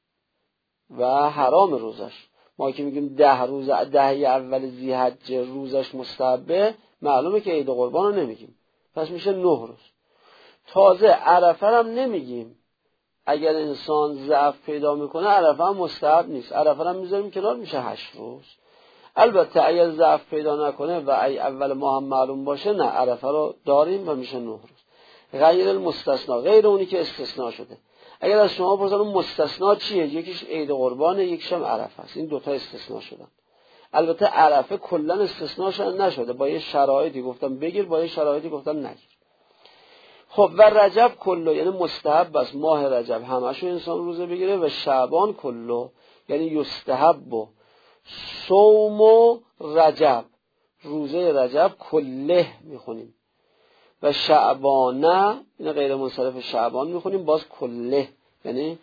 و حرام روزش. ما که میگیم ده روز دهه اول ذی‌حجه روزش مستحبه، معلومه که عید قربان رو نمیگیم، پس میشه نه روز. تازه عرفه هم نمیگیم. اگر انسان ضعف پیدا میکنه عرفه هم مستحب نیست، عرفه هم میذاریم کنار، میشه هشت روز. البته اگر ضعف پیدا نکنه و ای اول ماه هم معلوم باشه، نه، عرفه رو داریم و میشه نه روز. غیر المستثنا، غیر اونی که استثناء شده. اگر از شما پرسن اون مستثنا چیه، یکیش عید قربانه، یکیش هم عرفه است. این دوتا استثناء شدن. البته عرفه کلا استثناء شده نشده، با یه شرایطی گفتم بگیر، با یه شرایطی گفتم نگیر. خب و رجب کلو یعنی مستحب است ماه رجب همشو انسان روزه بگیره، و شعبان کلو یعنی یستحب و صوم و رجب، روزه رجب کله میخونیم، و شعبانه این غیر منصرف شعبان میخونیم باز کله، یعنی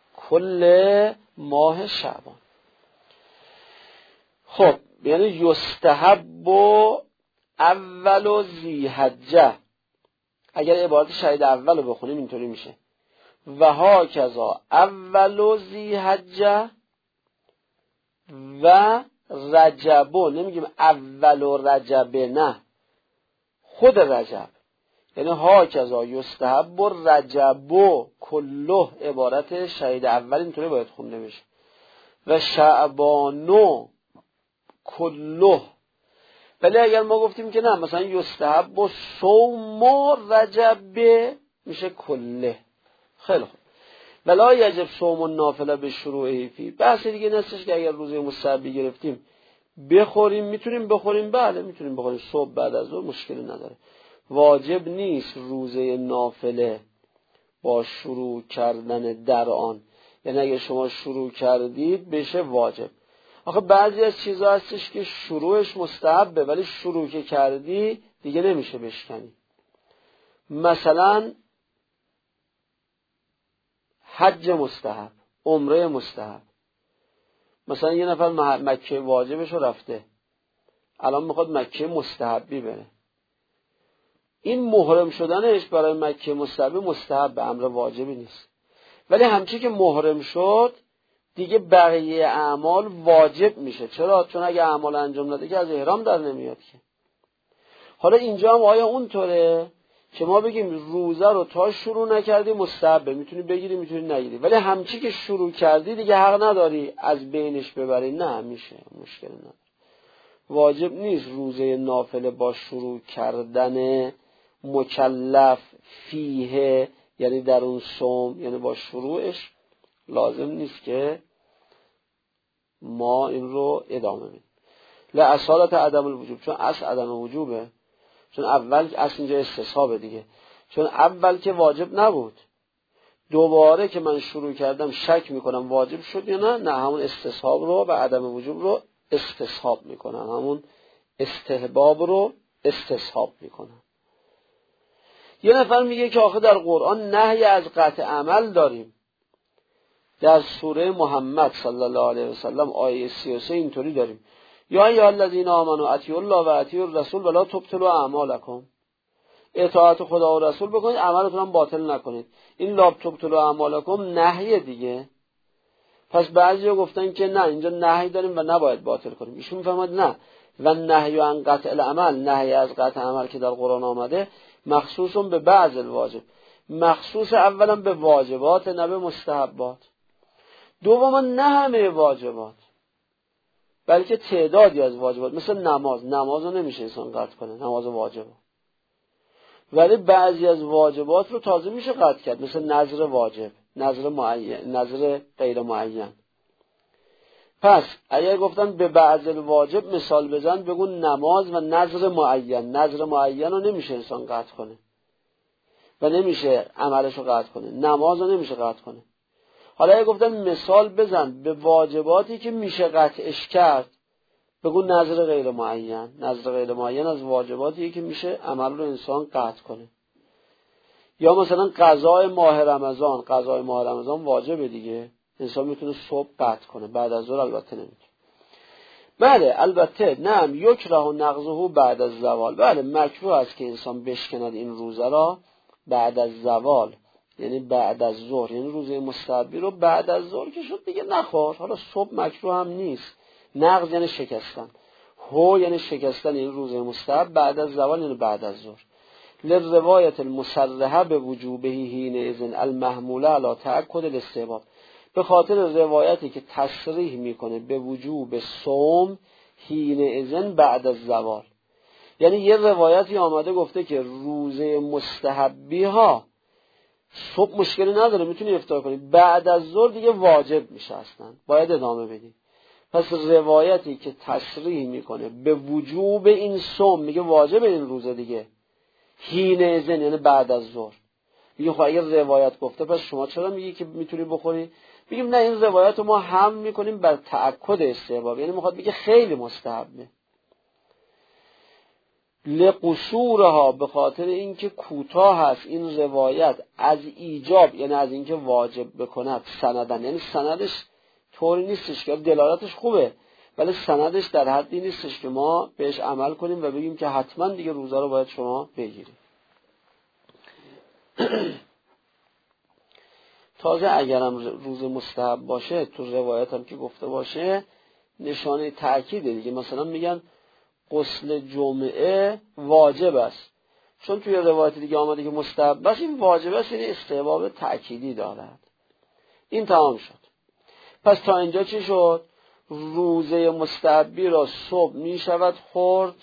کل ماه شعبان. خب یعنی یستحب و اول و ذی‌حجه، اگر عبارت شهید اول رو بخونیم اینطوری میشه و ها کذا اول و ذی‌حجه و رجبو، نمیگیم اول و رجبه، نه، خود رجب. یعنی ها کذا یستحب و رجب و کله عبارت شهید اول اینطوری باید خونده بشه و شعبانو کله. ولی اگر ما گفتیم که نه مثلا یستحب و صوم و رجب میشه کله. خیلی خوب. ولا یجب صوم و نافله به شروعه فی. بحث دیگه نستش که اگر روزه مستحبی گرفتیم بخوریم، میتونیم بخوریم، بله میتونیم بخوریم صبح بعد از ظهر، مشکلی نداره. واجب نیست روزه نافله با شروع کردن در آن، یعنی اگه شما شروع کردید بشه واجب. آخه بعضی از چیزها هستش که شروعش مستحبه ولی شروع که کردی دیگه نمیشه بشکنی. مثلا حج مستحب، عمره مستحب. مثلا یه نفر مکه واجبش رو رفته، الان میخواد مکه مستحبی بره. این محرم شدنش برای مکه مستحبی مستحب، به امر واجبی نیست. ولی همچی که محرم شد دیگه بقیه اعمال واجب میشه. چرا؟ چون اگه اعمال انجام نده که از احرام در نمیاد که. حالا اینجا هم آیا اونطوره که ما بگیم روزه رو تا شروع نکردی مستحبه، میتونی بگیری میتونی نگیری، ولی همچی که شروع کردی دیگه حق نداری از بینش ببری؟ نه، میشه، مشکل نداره. واجب نیست روزه نافله با شروع کردن مکلف فیه، یعنی در اون صوم، یعنی با شروعش لازم نیست که ما این رو ادامه بدیم. لأصالت عدم الوجوب، چون اصل عدم وجوبه، چون اول اصل اینجا استصحابه دیگه، چون اول که واجب نبود، دوباره که من شروع کردم شک میکنم واجب شد یا نه، نه همون استصحاب رو و عدم وجوب رو استصحاب میکنم، همون استحباب رو استصحاب میکنم. یه نفر میگه که آخه در قرآن نهی از قطع عمل داریم. در سوره محمد صلی الله علیه و سلم آیه سی و سه اینطوری داریم: یا ایها الذین آمنوا اطیعوا الله و اطیعوا الرسول ولا تبطلوا اعمالکم. اطاعت خدا و رسول بکنید، عملتون هم باطل نکنید. این لا تبطلوا اعمالکم نهیه دیگه. پس بعضیا گفتن که نه اینجا نهی داریم و نباید باطل کنیم. ایشون میفهمد نه، و نهی عن قطع العمل، نهی از قطع عمل که در قرآن آمده مخصوص به بعض الواجب، مخصوص اولا به واجبات نه به مستحبات، دوما نه همه واجبات بلکه تعدادی از واجبات. مثل نماز، نماز رو نمیشه انسان قطع کنه، نماز واجبه، ولی بعضی از واجبات رو تازه میشه قطع کرد، مثل نذر واجب، نذر معین، نذر غیر معین. پس اگر گفتن به بعض الواجب مثال بزن، بگو نماز و نذر معین. نذر معین رو نمیشه انسان قطع کنه و نمیشه عملش رو قطع کنه، نماز رو نمیشه قطع کنه. حالا اگر گفتن مثال بزن به واجباتی که میشه قطعش کرد، بگو نذر غیر معین. نذر غیر معین از واجباتی که میشه عمل رو انسان قطع کنه. یا مثلا قضای ماه رمضان، قضای ماه رمضان واجبه دیگه، انسان میتونه صبح قطع کنه، بعد از ظهر البته نمیتونه. بله البته نعم یکره و نقضه بعد از زوال. بله مکروه است که انسان بشکند این روزه را بعد از زوال، یعنی بعد از ظهر، یعنی روزه مستحبی رو بعد از ظهر که شد دیگه نخور. حالا صبح مکروه هم نیست. نقض یعنی شکستن، هو یعنی شکستن این روزه مستحب، بعد از زوال یعنی بعد از ظهر. للروایت المصرحه به وجوبه حین اذن المحموله علی تأکد الاستحباب، به خاطر روایتی که تصریح میکنه به وجوب صوم حین اذن بعد از زوال. یعنی یه روایتی آمده گفته که روزه مستحبی ها صبح مشکلی نداره، میتونی افطار کنی، بعد از ظهر دیگه واجب میشه، اصلا باید ادامه بدی. پس روایتی که تصریح میکنه به وجوب این صوم، میگه واجب این روزه دیگه، حین اذن یعنی بعد از ظهر. میگه خب اگر روایت گفته پس شما چرا میگی که میتونی بخوری؟ میگیم نه، این روایت رو ما هم میکنیم بر تأکد استحباب، یعنی میخواد بگه خیلی مستحبه. لقصورها، به خاطر اینکه کوتاه هست این روایت از ایجاب، یعنی از اینکه واجب بکند، سندن، یعنی سندش طوری نیستش که دلالتش خوبه ولی سندش در حدی نیستش که ما بهش عمل کنیم و بگیم که حتما دیگه روزه رو باید شما بگیرید. تازه اگرم روز مستحب باشه، تو روایت هم که گفته باشه نشانه تأکیده دیگه. مثلا میگن غسل جمعه واجب است، چون توی روایت دیگه آمده که مستحب است، این واجب است، این استحباب تأکیدی دارد. این تمام شد. پس تا اینجا چی شد؟ روزه مستحبی را صبح می شود خورد.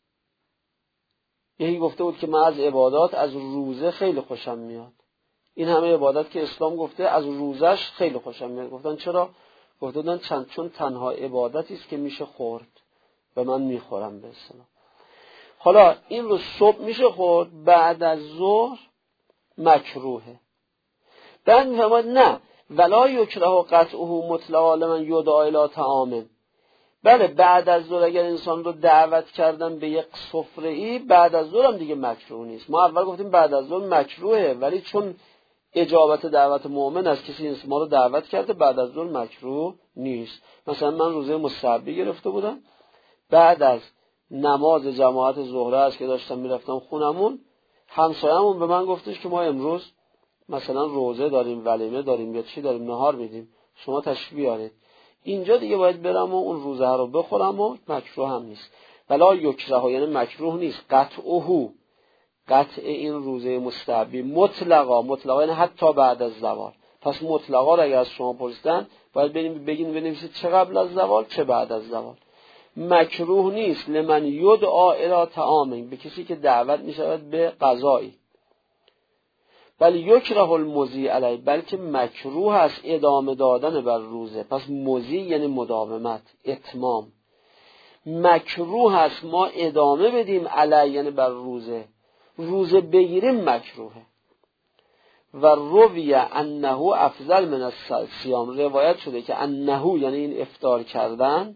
یکی گفته بود که من از عبادات از روزه خیلی خوشم میاد. این همه عبادت که اسلام گفته از روزش خیلی خوشم میاد. گفتن چرا؟ گفتن چند چون تنها عبادتی است که میشه خورد و من میخورم به اصطلاح. حالا این رو صبح میشه خورد، بعد از ظهر مکروهه. بعد میفهمد نه ولا یکره قطعه مطلقا لمن یدعا الی طعام. بله بعد از ظهر اگر انسان رو دعوت کردن به یک سفره ای، بعد از ظهر هم دیگه مکروه نیست. ما اول گفتیم بعد از ظهر مکروهه، ولی چون اجابت دعوت مؤمن از کسی انسان ما رو دعوت کرده، بعد از ظهر مکروه نیست. مثلا من روزه مستحبی گرفته بودم، بعد از نماز جماعت ظهر است که داشتم میرفتم خونمون، همسایه‌مون به من گفتش که ما امروز مثلا روزه داریم، ولیمه داریم یا چی داریم، نهار میدیم، شما تشریف بیارید. اینجا دیگه باید برم و اون روزه رو بخورم و مکروه هم نیست. ولا یکره یعنی مکروه نیست، قطعه قطع این روزه مستحبی مطلقا، مطلقا یعنی حتی بعد از زوال. پس مطلقا رو اگر از شما پرسیدن باید بگین بگین بنویسید چه قبل از زوال چه بعد از زوال. مکروه نیست لمن یدعا الی طعام، به کسی که دعوت می شود به غذایی. بل یکره المضی علی، بلکه مکروه است ادامه دادن بر روزه. پس مضی یعنی مداومت، اتمام. مکروه است ما ادامه بدیم علی یعنی بر روزه، روزه بگیریم مکروهه. و روی انه افضل من الصیام، روایت شده که انه یعنی این افطار کردن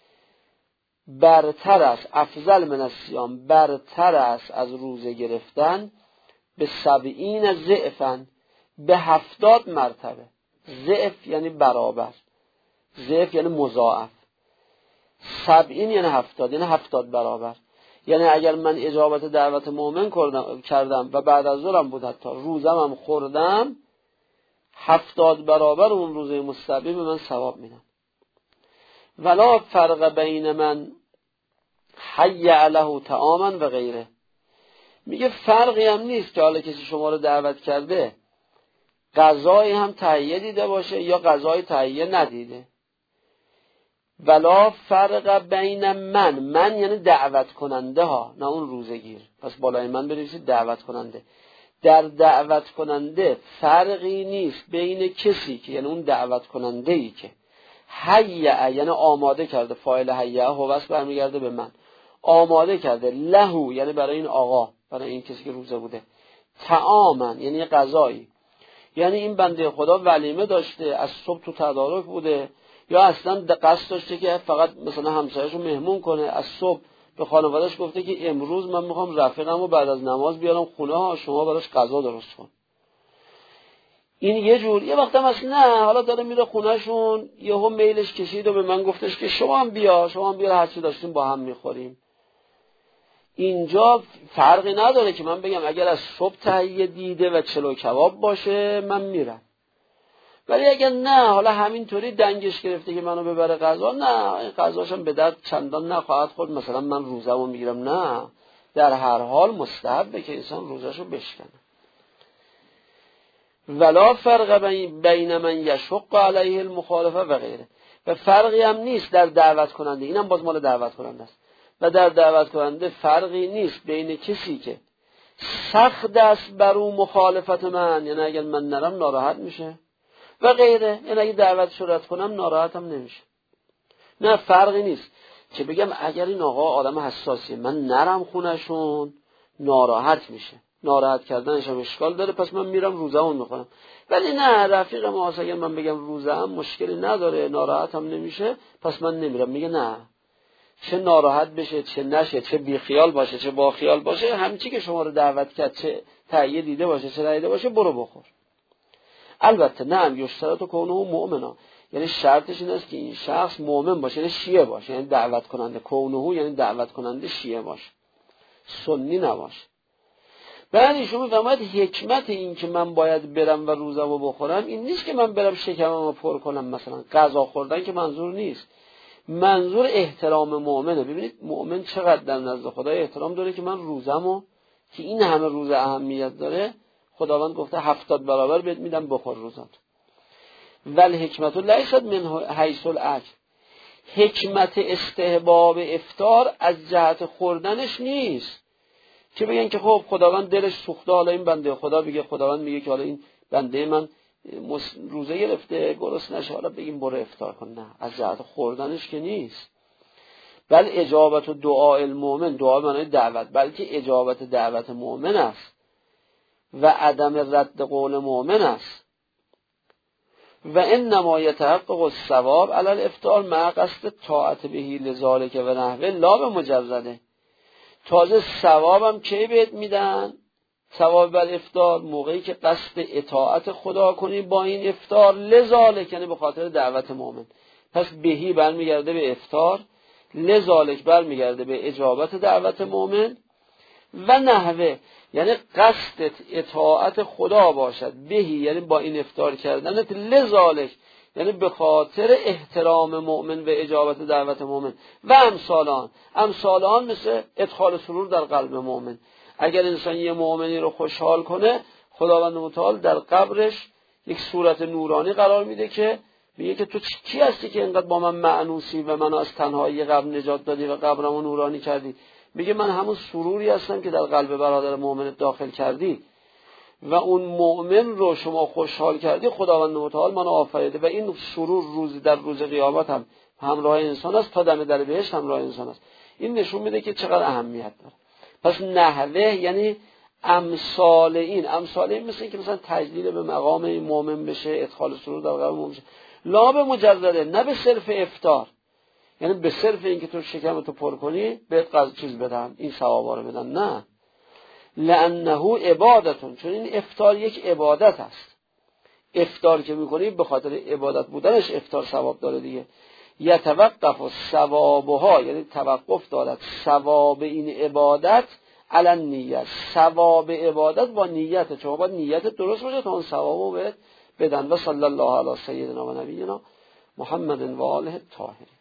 برتر است، افضل من الصیام برتر است از روزه گرفتن، به سبعین ضعفاً، به هفتاد مرتبه. ضعف یعنی برابر، ضعف یعنی مضاعف، سبعین یعنی هفتاد، یعنی هفتاد برابر. یعنی اگر من اجابت دعوت مؤمن کردم و بعد از ظهرم بود حتی روزم هم خوردم، هفتاد برابر اون روزه مستحبی به من ثواب میدن. ولا فرق بین من حی له طعاما و غیره، میگه فرقی هم نیست که حالا کسی شما رو دعوت کرده غذایی هم تهیه دیده باشه یا غذای تهیه ندیده. ولا فرق بین من، من یعنی دعوت کننده ها، نه اون روزگیر. پس بالای من بنویسید دعوت کننده. در دعوت کننده فرقی نیست بین کسی که یعنی اون دعوت کننده ای که حیعه یعنی آماده کرده، فاعل حیعه هوس برمیگرده به من، آماده کرده، لهو یعنی برای این آقا، برای این کسی که روزه بوده، طعامن یعنی غذایی، یعنی این بنده خدا ولیمه داشته، از صبح تو تدارک بوده، یا اصلا قصد داشته که فقط مثلا همسایه‌شو مهمون کنه، از صبح به خانواده‌اش گفته که امروز من میخوام رفیقمو بعد از نماز بیارم خونه ها، شما براش غذا درست کن. این یه جور. یه وقت هم اصلا نه، حالا داره میره خونهشون، یهو میلش کشید و به من گفتش که شما هم بیا، شما هم بیا، هر چی داشتیم با هم میخوریم. اینجا فرقی نداره که من بگم اگر از صبح تهیه دیده و چلو کباب باشه من میرم، ولی اگر نه حالا همینطوری دنگش گرفته که منو ببره غذا، نه این غذاشم به درد چندان نخواهد خورد، مثلا من روزمو میگیرم، نه، در هر حال مستحبه که انسان روزشو بشکنه. ولا فرق بین من یشق علیه المخالفه و غیره، و فرقی هم نیست در دعوت کننده، اینم باز مال دعوت کننده است، و در دعوت کننده فرقی نیست بین کسی که سخت است بر اون مخالفت من، یعنی اگر من نرم ناراحت میشه، و غیره، یعنی اگه دعوت شرط کنم ناراحتم نمیشه. نه فرقی نیست که بگم اگر این آقا آدم حساسیه من نرم خونشون ناراحت میشه، ناراحت کردنش هم اشکال داره، پس من میرم روزه‌مون میخورم. ولی نه، رفیق ما اگر من بگم روزه‌ام مشکلی نداره ناراحتم نمیشه پس من نمیرم، میگه نه، چه ناراحت بشه چه نشه، چه بی خیال باشه چه با خیال باشه، همچی که شما رو دعوت کرد، چه تهیه دیده باشه چه ندیده باشه، برو بخور. البته نه یشترط کونه مؤمنا، یعنی شرطش این است که این شخص مؤمن باشه، یعنی شیعه باشه، یعنی دعوت کننده، کونه یعنی دعوت کننده شیعه باشه، سنی نباشه. بعد ایشون میفهمد حکمت این که من باید برم و روزمو بخورم این نیست که من برم شکممو پر کنم، مثلا غذا خوردن که منظور نیست، منظور احترام مؤمنه. ببینید مؤمن چقدر در نزد خدا احترام داره که من روزمو که این همه روزه اهمیت داره، خداوند گفته هفتاد برابر بهت میدم بخور روزات. ول حکمت لیست من حیث الاکل، حکمت استحباب افطار از جهت خوردنش نیست که بگن که خب خداوند دلش سوخته، حالا این بنده خدا بگه، خداوند میگه که حالا این بنده من روزه گرفته گرسنه نشه، حالا بگیم برو افطار کن. نه، از جهت خوردنش که نیست. بل اجابت و دعای المؤمن، دعا معنی دعوت، بلکه اجابت دعوت مؤمن است و عدم رد قول مؤمن است. و انما یتحقق الثواب علی الافطار مع قصد طاعت بهی لذالک و نحوه لا به مجرده. تازه ثوابم کی بهت میدن؟ ثواب بر افطار موقعی که قصد اطاعت خدا کنی با این افطار، لذالک یعنی به خاطر دعوت مؤمن. پس بهی برمیگرده به افطار، لذالک برمیگرده به اجابت دعوت مؤمن، و نحوه یعنی قصد اطاعت خدا باشد، بهی یعنی با این افطار کردنت، لذالک یعنی به خاطر احترام مؤمن و اجابت دعوت مؤمن، و امثالان امثالان مثل ادخال سرور در قلب مؤمن. اگر انسان یه مؤمنی رو خوشحال کنه، خداوند متعال در قبرش یک صورت نورانی قرار میده که میگه که تو کی هستی که اینقدر با من مأنوسی و منو از تنهایی قبر نجات دادی و قبرمو نورانی کردی؟ میگه من همون سروری هستم که در قلب برادر مؤمن داخل کردی و اون مؤمن رو شما خوشحال کردی، خداوند متعال منو آفریده و این سرور روز در روز قیامت هم همراه انسان است، تا دم در بهشت همراه انسان است. این نشون میده که چقدر اهمیت داره. پس نحوه یعنی امثال این، امثال این مثل این که مثلا تجلیل به مقام این مؤمن بشه، ادخال سرور در قلب مؤمن بشه، لا به مجرده، نه به صرف افطار، یعنی به صرف این که تو شکمتو پر کنی بهت قضا چیز بدن، این ثوابا رو بدن، نه. لانه عبادتون، چون این افطار یک عبادت است. افطار که میکنی به خاطر عبادت بودنش افطار ثواب داره دیگه. یتوقف ثوابها، یعنی توقف دارد ثواب این عبادت علی نیت، ثواب عبادت با نیت، چون باید نیت درست باشه تا اون ثوابو بهت بدن. و صلی الله علی سیدنا و نبینا محمد و آله الطاهرین.